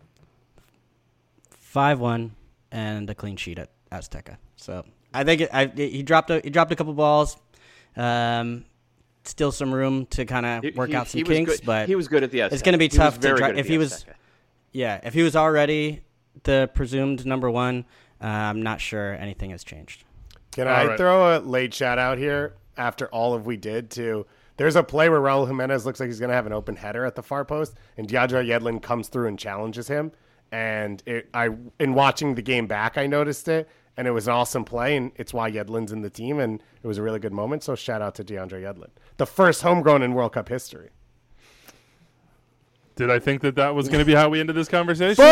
5-1 and a clean sheet at Azteca. So I think he dropped a couple balls. Still some room to kind of work out some kinks, but he was good at the Azteca. It's going to be tough to drive. If he was already the presumed number one, I'm not sure anything has changed. Can I throw a late shout out here after all of we did to There's a play where Raul Jimenez looks like he's going to have an open header at the far post, and DeAndre Yedlin comes through and challenges him. And in watching the game back, I noticed it, and it was an awesome play, and it's why Yedlin's in the team, and it was a really good moment. So shout out to DeAndre Yedlin, the first homegrown in World Cup history. Did I think that was going to be how we ended this conversation?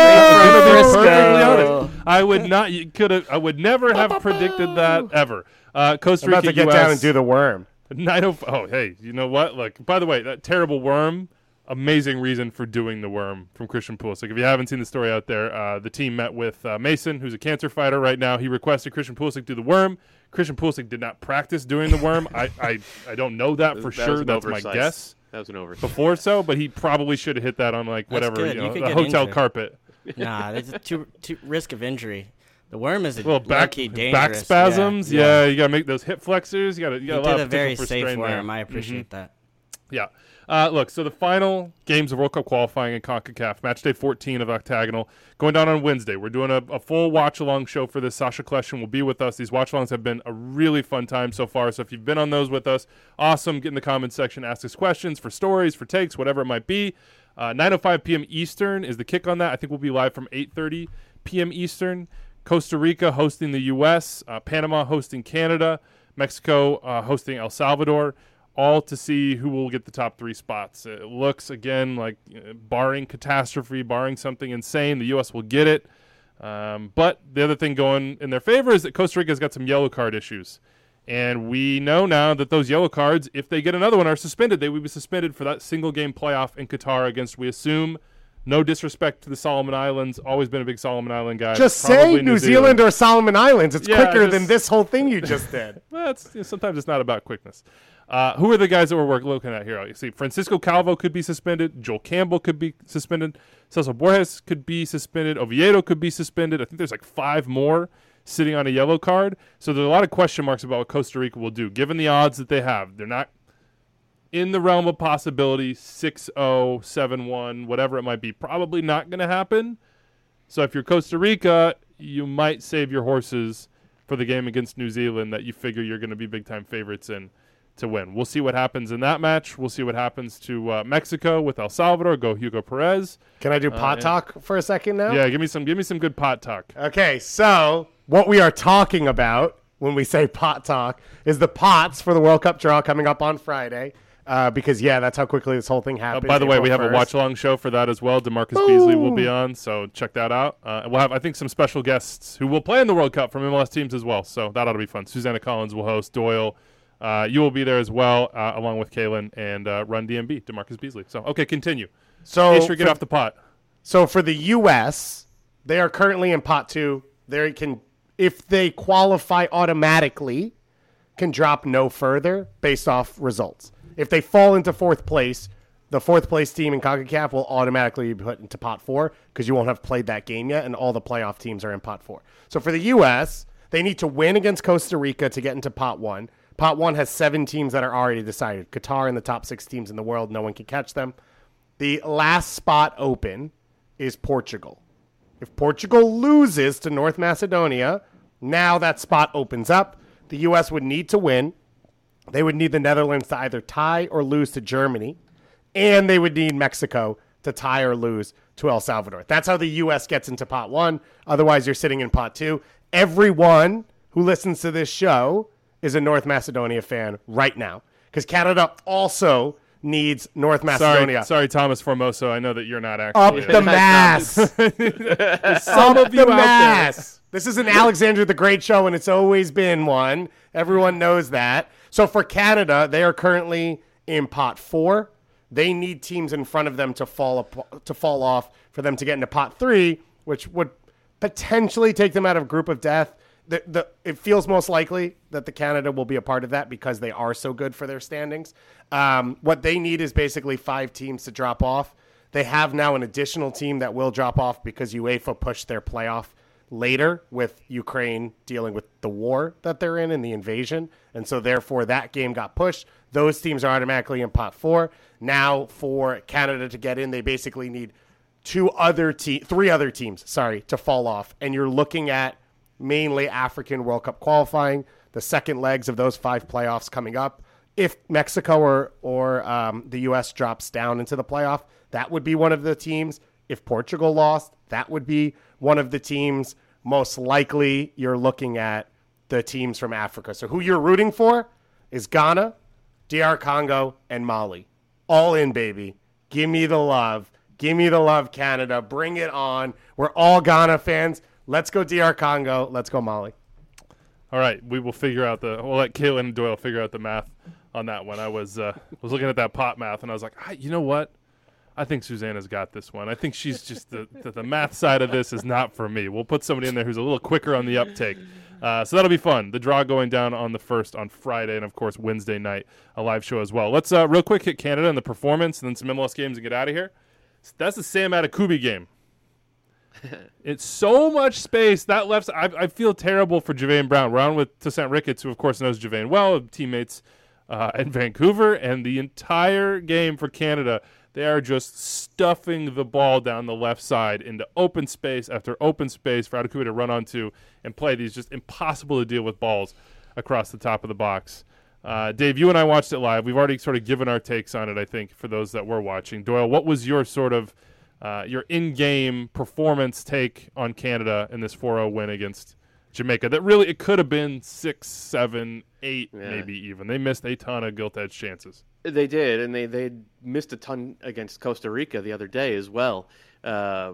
I would not. I would never have predicted that ever. Costa Rica, I'm about to get US, down and do the worm. 905. Oh, hey, you know what? Like, by the way, that terrible worm. Amazing reason for doing the worm from Christian Pulisic. If you haven't seen the story out there, the team met with Mason, who's a cancer fighter right now. He requested Christian Pulisic do the worm. Christian Pulisic did not practice doing the worm. I don't know that for sure. That's my guess. That was an oversight. Before but he probably should have hit that on like whatever, the hotel carpet. Nah, there's too risk of injury. The worm is back spasms. Yeah, you got to make those hip flexors. You got a lot of a very for safe strain worm. there. I appreciate that. Yeah. Look, so the final games of World Cup qualifying in CONCACAF, match day 14 of Octagonal, going down on Wednesday. We're doing a full watch-along show for this. Sasha Kleshin will be with us. These watch-alongs have been a really fun time so far, so if you've been on those with us, awesome. Get in the comments section, ask us questions for stories, for takes, whatever it might be. 9:05 p.m. Eastern is the kick on that. I think we'll be live from 8:30 p.m. Eastern. Costa Rica hosting the U.S., Panama hosting Canada, Mexico hosting El Salvador. All to see who will get the top 3 spots. It looks, again, like barring catastrophe, barring something insane, the U.S. will get it. But the other thing going in their favor is that Costa Rica's got some yellow card issues. And we know now that those yellow cards, if they get another one, are suspended. They will be suspended for that single-game playoff in Qatar against, we assume, no disrespect to the Solomon Islands. Always been a big Solomon Island guy. Just say New Zealand or Solomon Islands. It's quicker than this whole thing you just did. Well, sometimes it's not about quickness. Who are the guys that we're looking at here? You see, Francisco Calvo could be suspended. Joel Campbell could be suspended. Celso Borges could be suspended. Oviedo could be suspended. I think there's like 5 more sitting on a yellow card. So there's a lot of question marks about what Costa Rica will do, given the odds that they have. They're not in the realm of possibility, 6-0, 7-1, whatever it might be. Probably not going to happen. So if you're Costa Rica, you might save your horses for the game against New Zealand that you figure you're going to be big-time favorites in to win. We'll see what happens in that match. We'll see what happens to Mexico with El Salvador. Go Hugo Perez. Can I do pot talk for a second now? Yeah, give me some good pot talk. Okay, so what we are talking about when we say pot talk is the pots for the World Cup draw coming up on Friday. Because, that's how quickly this whole thing happened. By the way, we have a watch-along show for that as well. DeMarcus Beasley will be on, so check that out. We'll have, I think, some special guests who will play in the World Cup from MLS teams as well, so that ought to be fun. Susanna Collins will host, Doyle. You will be there as well, along with Kaylin and Run DMB, DeMarcus Beasley. So, okay, continue. So Asher, get off the pot. So for the U.S., they are currently in pot 2. They can, if they qualify automatically, can drop no further based off results. If they fall into 4th place, the 4th place team in CONCACAF will automatically be put into pot 4 because you won't have played that game yet, and all the playoff teams are in pot 4. So for the U.S., they need to win against Costa Rica to get into pot 1. Pot 1 has 7 teams that are already decided. Qatar in the top 6 teams in the world. No one can catch them. The last spot open is Portugal. If Portugal loses to North Macedonia, now that spot opens up. The U.S. would need to win. They would need the Netherlands to either tie or lose to Germany, and they would need Mexico to tie or lose to El Salvador. That's how the U.S. gets into pot 1. Otherwise, you're sitting in pot 2. Everyone who listens to this show is a North Macedonia fan right now because Canada also needs North Macedonia. Sorry, Thomas Formoso. I know that you're not actually. Up the mass. Some of you out there. This is an Alexander the Great show, and it's always been one. Everyone knows that. So for Canada, they are currently in pot 4. They need teams in front of them to fall off for them to get into pot 3, which would potentially take them out of group of death. It feels most likely that the Canada will be a part of that because they are so good for their standings. What they need is basically 5 teams to drop off. They have now an additional team that will drop off because UEFA pushed their playoff later with Ukraine dealing with the war that they're in and the invasion. And so therefore that game got pushed. Those teams are automatically in pot 4. Now for Canada to get in, they basically need 3 other teams to fall off. And you're looking at mainly African World Cup qualifying, the second legs of those 5 playoffs coming up. if Mexico or the U.S. drops down into the playoff, that would be one of the teams. If Portugal lost, that would be one of the teams. Most likely, you're looking at the teams from Africa. So who you're rooting for is Ghana, DR Congo, and Mali. All in, baby. Give me the love. Give me the love, Canada. Bring it on. We're all Ghana fans. Let's go DR Congo. Let's go Mali. All right, we will figure out we'll let Caitlin and Doyle figure out the math on that one. I was looking at that pot math, and I was like, you know what? I think Susanna's got this one. I think she's just the math side of this is not for me. We'll put somebody in there who's a little quicker on the uptake. So that'll be fun. The draw going down on the 1st on Friday, and, of course, Wednesday night, a live show as well. Let's real quick hit Canada and the performance and then some MLS games and get out of here. That's the Sam Adekubi game. It's so much space. That left – I feel terrible for Javain Brown. We're on with Toussaint Ricketts, who, of course, knows Javain well, teammates in Vancouver, and the entire game for Canada – they are just stuffing the ball down the left side into open space after open space for Adekubi to run onto and play these just impossible to deal with balls across the top of the box. Dave, you and I watched it live. We've already sort of given our takes on it, I think, for those that were watching. Doyle, what was your sort of your in-game performance take on Canada in this 4-0 win against Jamaica? That really, it could have been 6, 7, 8, maybe even. They missed a ton of gilt-edged chances. They did, and they missed a ton against Costa Rica the other day as well. I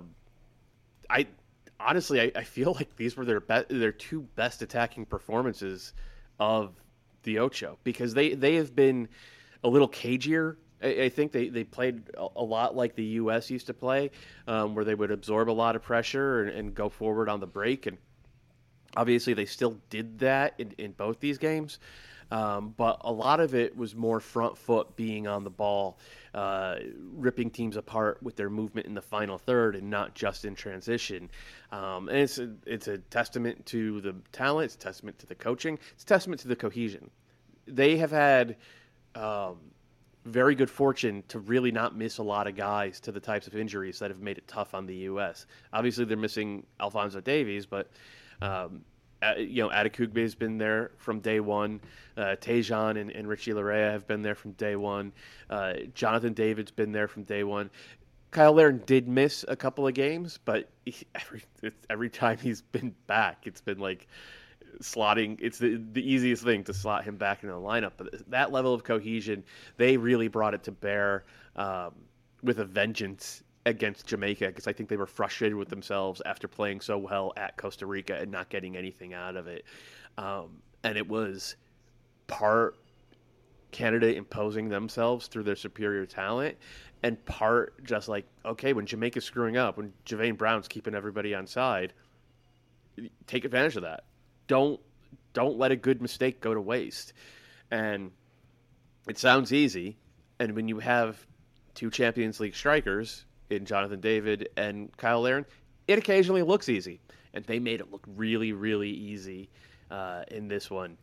feel like these were their two best attacking performances of the Ocho, because they have been a little cagier. I think they played a lot like the U.S. used to play, where they would absorb a lot of pressure and go forward on the break. And obviously they still did that in both these games. But a lot of it was more front foot, being on the ball, ripping teams apart with their movement in the final third and not just in transition. And it's a testament to the talent, it's a testament to the coaching, it's a testament to the cohesion. They have had very good fortune to really not miss a lot of guys to the types of injuries that have made it tough on the U.S. Obviously, they're missing Alphonso Davies, but Adekubi has been there from day one. Tejan and Richie Larea have been there from day one. Jonathan David's been there from day one. Kyle Larin did miss a couple of games, but every time he's been back, it's been like slotting. It's the easiest thing to slot him back into the lineup. But that level of cohesion, they really brought it to bear with a vengeance against Jamaica, because I think they were frustrated with themselves after playing so well at Costa Rica and not getting anything out of it. And it was part Canada imposing themselves through their superior talent, and part just like, okay, when Jamaica's screwing up, when Javain Brown's keeping everybody on side, take advantage of that. Don't let a good mistake go to waste. And it sounds easy, and when you have two Champions League strikers in Jonathan David and Kyle Larin, it occasionally looks easy. And they made it look really, really easy in this one.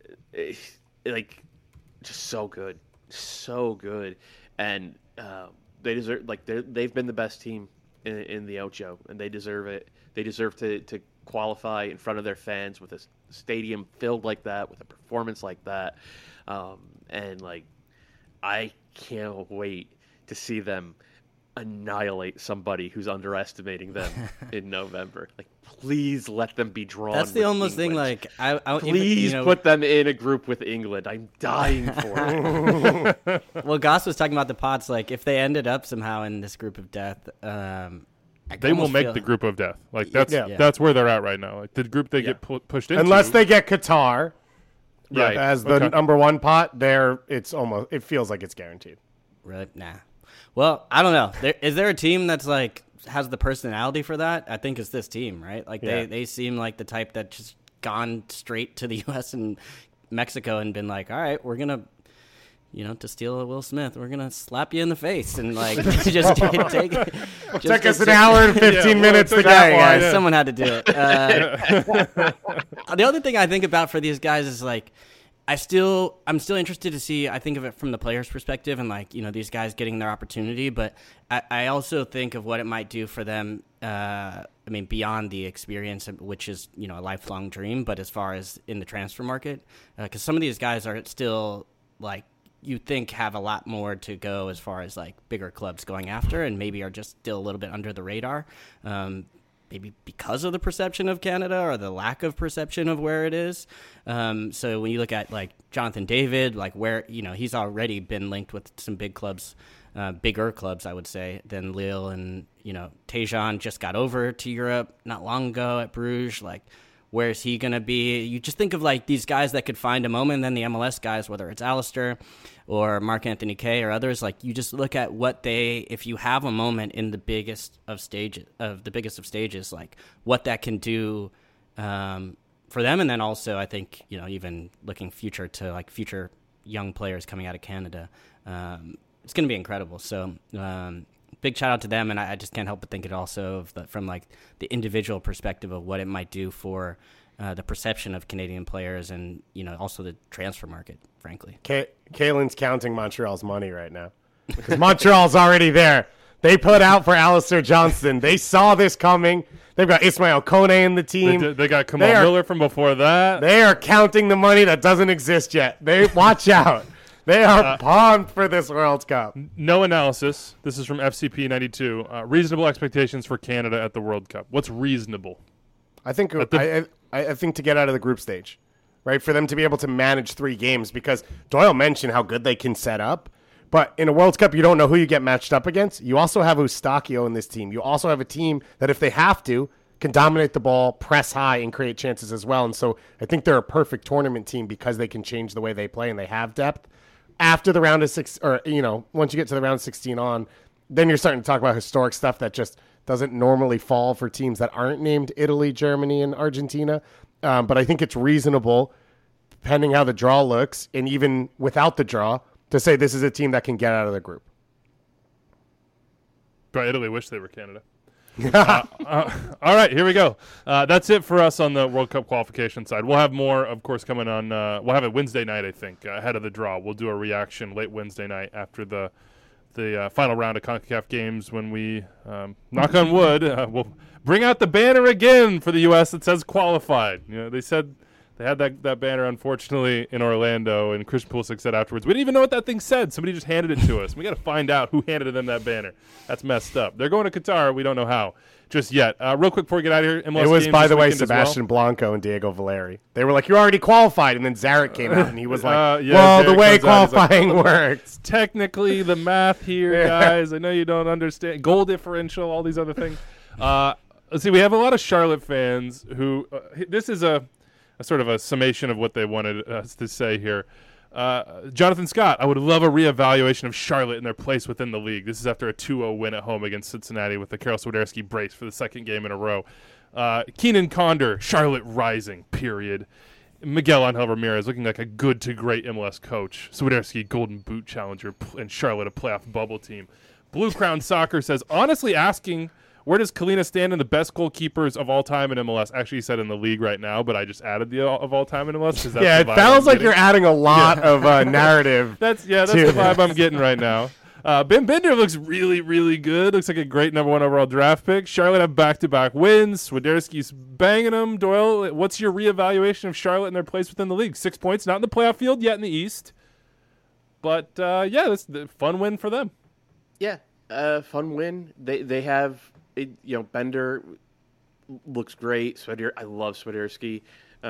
Just so good. So good. And they deserve, they've been the best team in the Ocho, and they deserve it. They deserve to qualify in front of their fans with a stadium filled like that, with a performance like that. I can't wait to see them annihilate somebody who's underestimating them in November. Please let them be drawn. That's the almost England. thing. Please put them in a group with England. I'm dying for it. Well, Goss was talking about the pots. If they ended up somehow in this group of death, they will make the group of death. That's where they're at right now. The group they get pushed into, unless they get Qatar, right, as the number one pot. It feels like it's guaranteed. Really? Nah. Well, I don't know. Is there a team that's has the personality for that? I think it's this team, right? They seem like the type that just gone straight to the U.S. and Mexico and been like, all right, we're gonna, to steal a Will Smith, we're gonna slap you in the face and just take it. Took us an hour and 15 minutes to get guys. Yeah. Someone had to do it. The other thing I think about for these guys is I'm still interested to see. I think of it from the player's perspective and these guys getting their opportunity, but I also think of what it might do for them. Beyond the experience, which is a lifelong dream, but as far as in the transfer market, because some of these guys are still like you think have a lot more to go as far as like bigger clubs going after, and maybe are just still a little bit under the radar. Maybe because of the perception of Canada or the lack of perception of where it is. So when you look at like Jonathan David, like where, he's already been linked with some big clubs, bigger clubs, I would say, than Lille. And, Tejan just got over to Europe not long ago at Bruges. Like, where is he going to be? You just think of like these guys that could find a moment, and then the MLS guys, whether it's Alistair or Mark-Anthony Kaye or others, like you just look at what if you have a moment in the biggest of stages, like what that can do for them. And then also I think, even looking future to like future young players coming out of Canada, it's going to be incredible. So big shout out to them. And I just can't help but think it also from like the individual perspective of what it might do for the perception of Canadian players and, also the transfer market, frankly. Kalen's counting Montreal's money right now because Montreal's already there. They put out for Alistair Johnston. They saw this coming. They've got Ismail Kone in the team. They got Kamal Miller from before that. They are counting the money that doesn't exist yet. Watch out. They are pumped for this World Cup. No analysis. This is from FCP 92. Reasonable expectations for Canada at the World Cup. What's reasonable? I think I think to get out of the group stage, right? For them to be able to manage 3 games, because Doyle mentioned how good they can set up. But in a World Cup, you don't know who you get matched up against. You also have Eustachio in this team. You also have a team that, if they have to, can dominate the ball, press high, and create chances as well. And so I think they're a perfect tournament team because they can change the way they play and they have depth. After the round of 6, or, once you get to the round of 16 on, then you're starting to talk about historic stuff that just doesn't normally fall for teams that aren't named Italy, Germany, and Argentina. But I think it's reasonable, depending how the draw looks, and even without the draw, to say this is a team that can get out of the group. But Italy wish they were Canada. All right, here we go. That's it for us on the World Cup qualification side. We'll have more, of course, coming on. We'll have it Wednesday night, I think, ahead of the draw. We'll do a reaction late Wednesday night after the final round of CONCACAF games when we, knock on wood, we'll bring out the banner again for the U.S. that says qualified. They said they had that banner, unfortunately, in Orlando, and Christian Pulisic said afterwards, we didn't even know what that thing said. Somebody just handed it to us. We got to find out who handed them that banner. That's messed up. They're going to Qatar. We don't know how just yet. Real quick before we get out of here, MLS it was, by the way, Sebastian Blanco and Diego Valeri. They were like, you're already qualified, and then Zarek came out, and he was like, the way qualifying works. Technically, the math here, guys. I know you don't understand. Goal differential, all these other things. Let's see, we have a lot of Charlotte fans who this is a sort of a summation of what they wanted us to say here. Jonathan Scott, I would love a reevaluation of Charlotte and their place within the league. This is after a 2-0 win at home against Cincinnati with the Karol Swiderski brace for the second game in a row. Keenan Condor, Charlotte rising, period. Miguel Angel Ramirez looking like a good to great MLS coach. Swiderski, Golden Boot challenger, and Charlotte a playoff bubble team. Blue Crown Soccer says, honestly asking, where does Kalina stand in the best goalkeepers of all time in MLS? Actually, he said in the league right now, but I just added the of all time in MLS. Yeah, it sounds like you're adding a lot of narrative. That's the vibe I'm getting right now. Ben Bender looks really, really good. Looks like a great number 1 overall draft pick. Charlotte have back-to-back wins. Swiderski's banging them. Doyle, what's your reevaluation of Charlotte and their place within the league? 6 points, not in the playoff field yet in the East. But, that's a fun win for them. Yeah, fun win. They have... Bender looks great. I love Swiderski.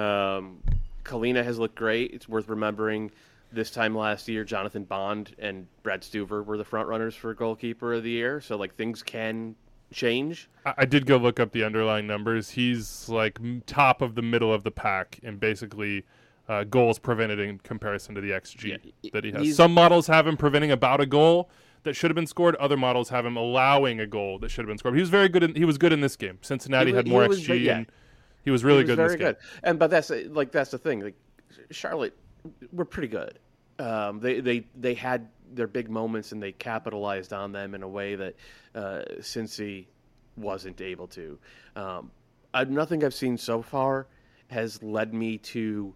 Kalina has looked great. It's worth remembering this time last year, Jonathan Bond and Brad Stuver were the front runners for goalkeeper of the year. So things can change. I did go look up the underlying numbers. He's top of the middle of the pack and basically goals prevented in comparison to the XG that he has. Some models have him preventing about a goal that should have been scored. Other models have him allowing a goal that should have been scored. He was very good. He was good in this game. Cincinnati had more XG, and he was really good in this game. And but that's the thing. Charlotte were pretty good. They had their big moments and they capitalized on them in a way that Cincy wasn't able to. Nothing I've seen so far has led me to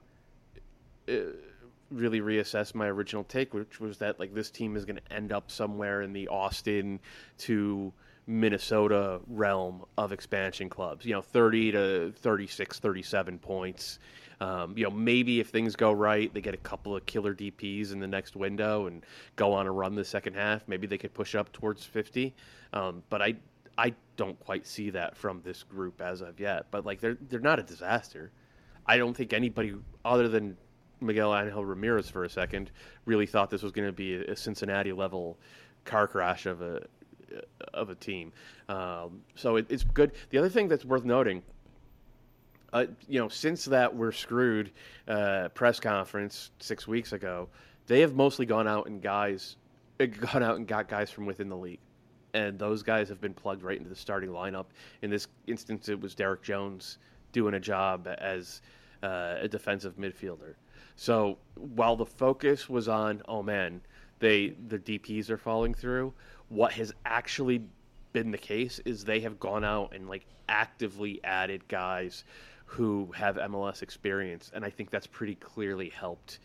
really reassess my original take, which was that this team is going to end up somewhere in the Austin to Minnesota realm of expansion clubs. 30 to 36, 37 points. Maybe if things go right, they get a couple of killer DPs in the next window and go on a run the second half. Maybe they could push up towards 50. But I don't quite see that from this group as of yet. But they're not a disaster. I don't think anybody other than Miguel Angel Ramirez for a second really thought this was going to be a Cincinnati level car crash of a team. So it's good. The other thing that's worth noting, since that we're screwed press conference 6 weeks ago, they have mostly gone out and got guys from within the league, and those guys have been plugged right into the starting lineup. In this instance, it was Derek Jones doing a job as a defensive midfielder. So while the focus was on, the DPs are falling through, what has actually been the case is they have gone out and actively added guys who have MLS experience, and I think that's pretty clearly helped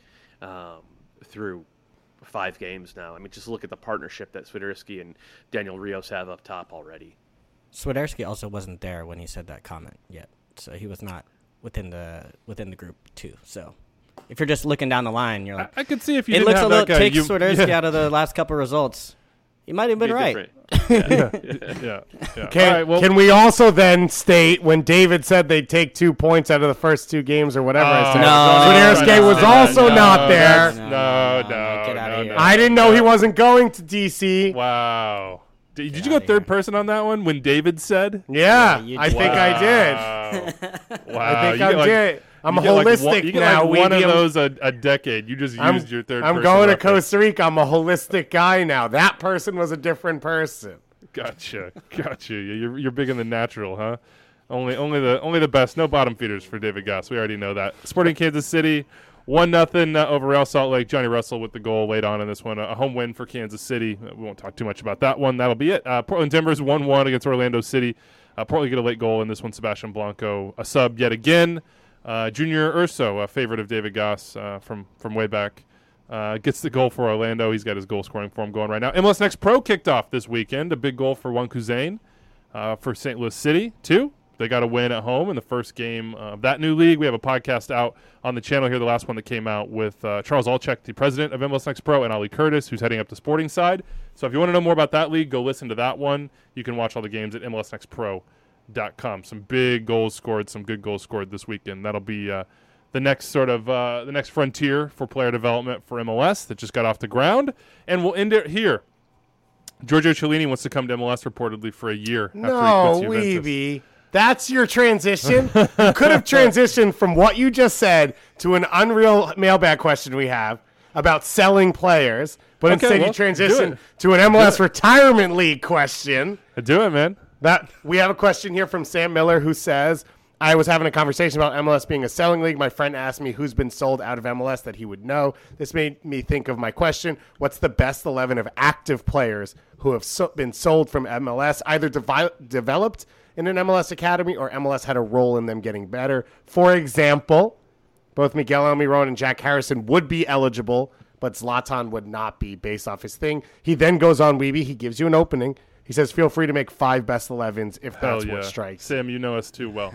through 5 games now. I mean, just look at the partnership that Swiderski and Daniel Rios have up top already. Swiderski also wasn't there when he said that comment yet, so he was not within the group too. So if you're just looking down the line, you're like, I could see if you it didn't looks have a little that guy. take Swiderski out of the last couple results. He might have been right. Yeah. Can we also then state when David said they'd take 2 points out of the first 2 games or whatever I said? Swiderski was also not there. No. Get out of here. I didn't know he wasn't going to DC. Wow. Did you go third person on that one when David said? Yeah, you I did. think I did. Wow. I think I did. I'm holistic you get now. one of those a decade. You just used your third person. I'm going to reference. Costa Rica. I'm a holistic guy now. That person was a different person. Gotcha. You're big in the natural, huh? Only the best. No bottom feeders for David Goss. We already know that. Sporting Kansas City, 1-0 over Real Salt Lake. Johnny Russell with the goal late on in this one. A home win for Kansas City. We won't talk too much about that one. That'll be it. Portland Timbers 1-1 against Orlando City. Portland get a late goal in this one. Sebastian Blanco, a sub yet again. Junior Urso, a favorite of David Goss from way back, gets the goal for Orlando. He's got his goal scoring form going right now. MLS Next Pro kicked off this weekend. A big goal for Juan Kuzain for St. Louis City, too. They got a win at home in the first game of that new league. We have a podcast out on the channel here, the last one that came out with Charles Alchek, the president of MLS Next Pro, and Ali Curtis, who's heading up the sporting side. So if you want to know more about that league, go listen to that one. You can watch all the games at MLSNextPro.com. Some big goals scored, some good goals scored this weekend. That'll be the next the next frontier for player development for MLS that just got off the ground. And we'll end it here. Giorgio Chiellini wants to come to MLS reportedly for a year. No, Weeby. That's your transition? You could have transitioned from what you just said to an unreal mailbag question we have about selling players, but instead you transitioned to an MLS retirement league question. Do it, man. We have a question here from Sam Miller who says, I was having a conversation about MLS being a selling league. My friend asked me who's been sold out of MLS that he would know. This made me think of my question. What's the best 11 of active players who have been sold from MLS, either developed in an MLS academy or MLS had a role in them getting better? For example, both Miguel Almiron and Jack Harrison would be eligible, but Zlatan would not be based off his thing. He then goes on, Weeby. He gives you an opening. He says, feel free to make 5 best 11s if that's what strikes. Sam, you know us too well.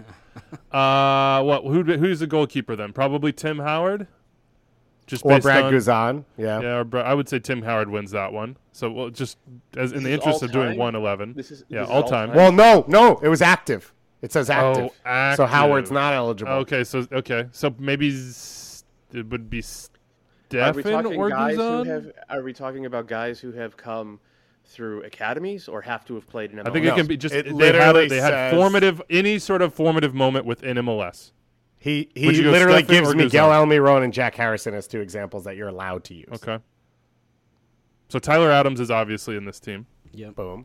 Who's the goalkeeper then? Probably Tim Howard? Or Brad Guzan. Yeah, I would say Tim Howard wins that one. So just as in the interest of doing 111. This is all time. Well, no, it was active. It says active. Oh, active. So Howard's not eligible. Okay, so maybe it would be Stefan or Guzan? Are we talking about guys who have come through academies or have to have played in MLS? I think it can be just they had any sort of formative moment within MLS. He literally gives Miguel Almiron and Jack Harrison as 2 examples that you're allowed to use. Okay. So Tyler Adams is obviously in this team. Yep. Boom.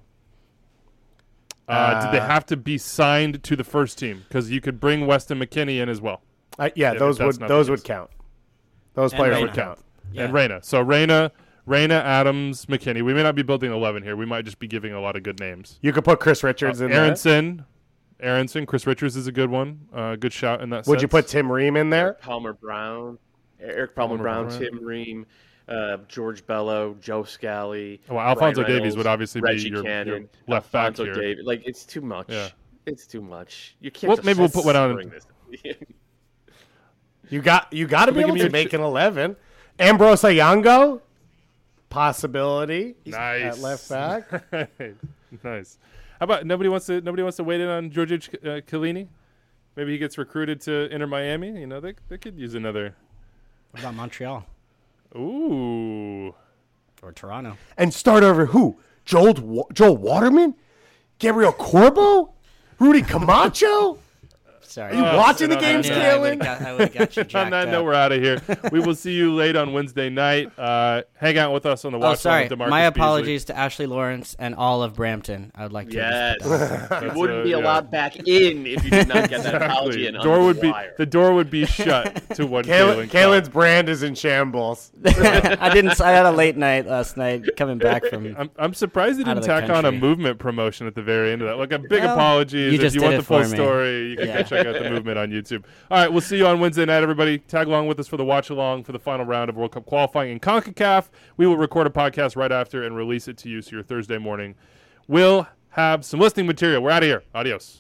Did they have to be signed to the first team? Because you could bring Weston McKennie in as well. Those would count. Those players would count. Yeah. And Reyna. So Reyna, Adams, McKennie. We may not be building 11 here. We might just be giving a lot of good names. You could put Chris Richards in there. Aronson, Chris Richards is a good one. Good shout in that sense. Would you put Tim Ream in there? Eric Palmer Brown, Tim Ream. George Bello, Joe Scally. Well, Alphonso Ryan Davies Reynolds, would obviously Reggie be your Cannon, left Alphonso back here. Davies. Like, it's too much. Yeah. It's too much. You can't. Well, just maybe we'll put one on. bring this. You got to be able to give me make an 11. Ambrose Ayango, possibility. Nice at left back. Nice. How about nobody wants to wait in on Giorgio Chiellini? Maybe he gets recruited to Inter Miami. You know, they could use another. What about Montreal Ooh. or Toronto? And start over who? Joel Waterman, Gabriel Corbo, Rudy Camacho. Sorry. Are you watching the games, I Kalen? would've got you jacked On that note, up. we're out of here. We will see you late on Wednesday night. Hang out with us on the Oh, watch. sorry. With DeMarcus My Beasley. apologies to Ashley Lawrence and all of Brampton. I would like to. Yes. just put that out there. You wouldn't be allowed back in if you did not get that apology and The door would be shut to one Kalen's brand is in shambles. I had a late night last night coming back from. I'm surprised they out didn't of the tack on a country. movement promotion at the very end of that. Like a big Well, apology. you just If you did want it the full for me. story, you can Yeah. check out the movement on YouTube. All right, we'll see you on Wednesday night, everybody. Tag along with us for the watch along for the final round of World Cup qualifying in CONCACAF. We will record a podcast right after and release it to you so your Thursday morning will have some listening material. We're out of here. Adios.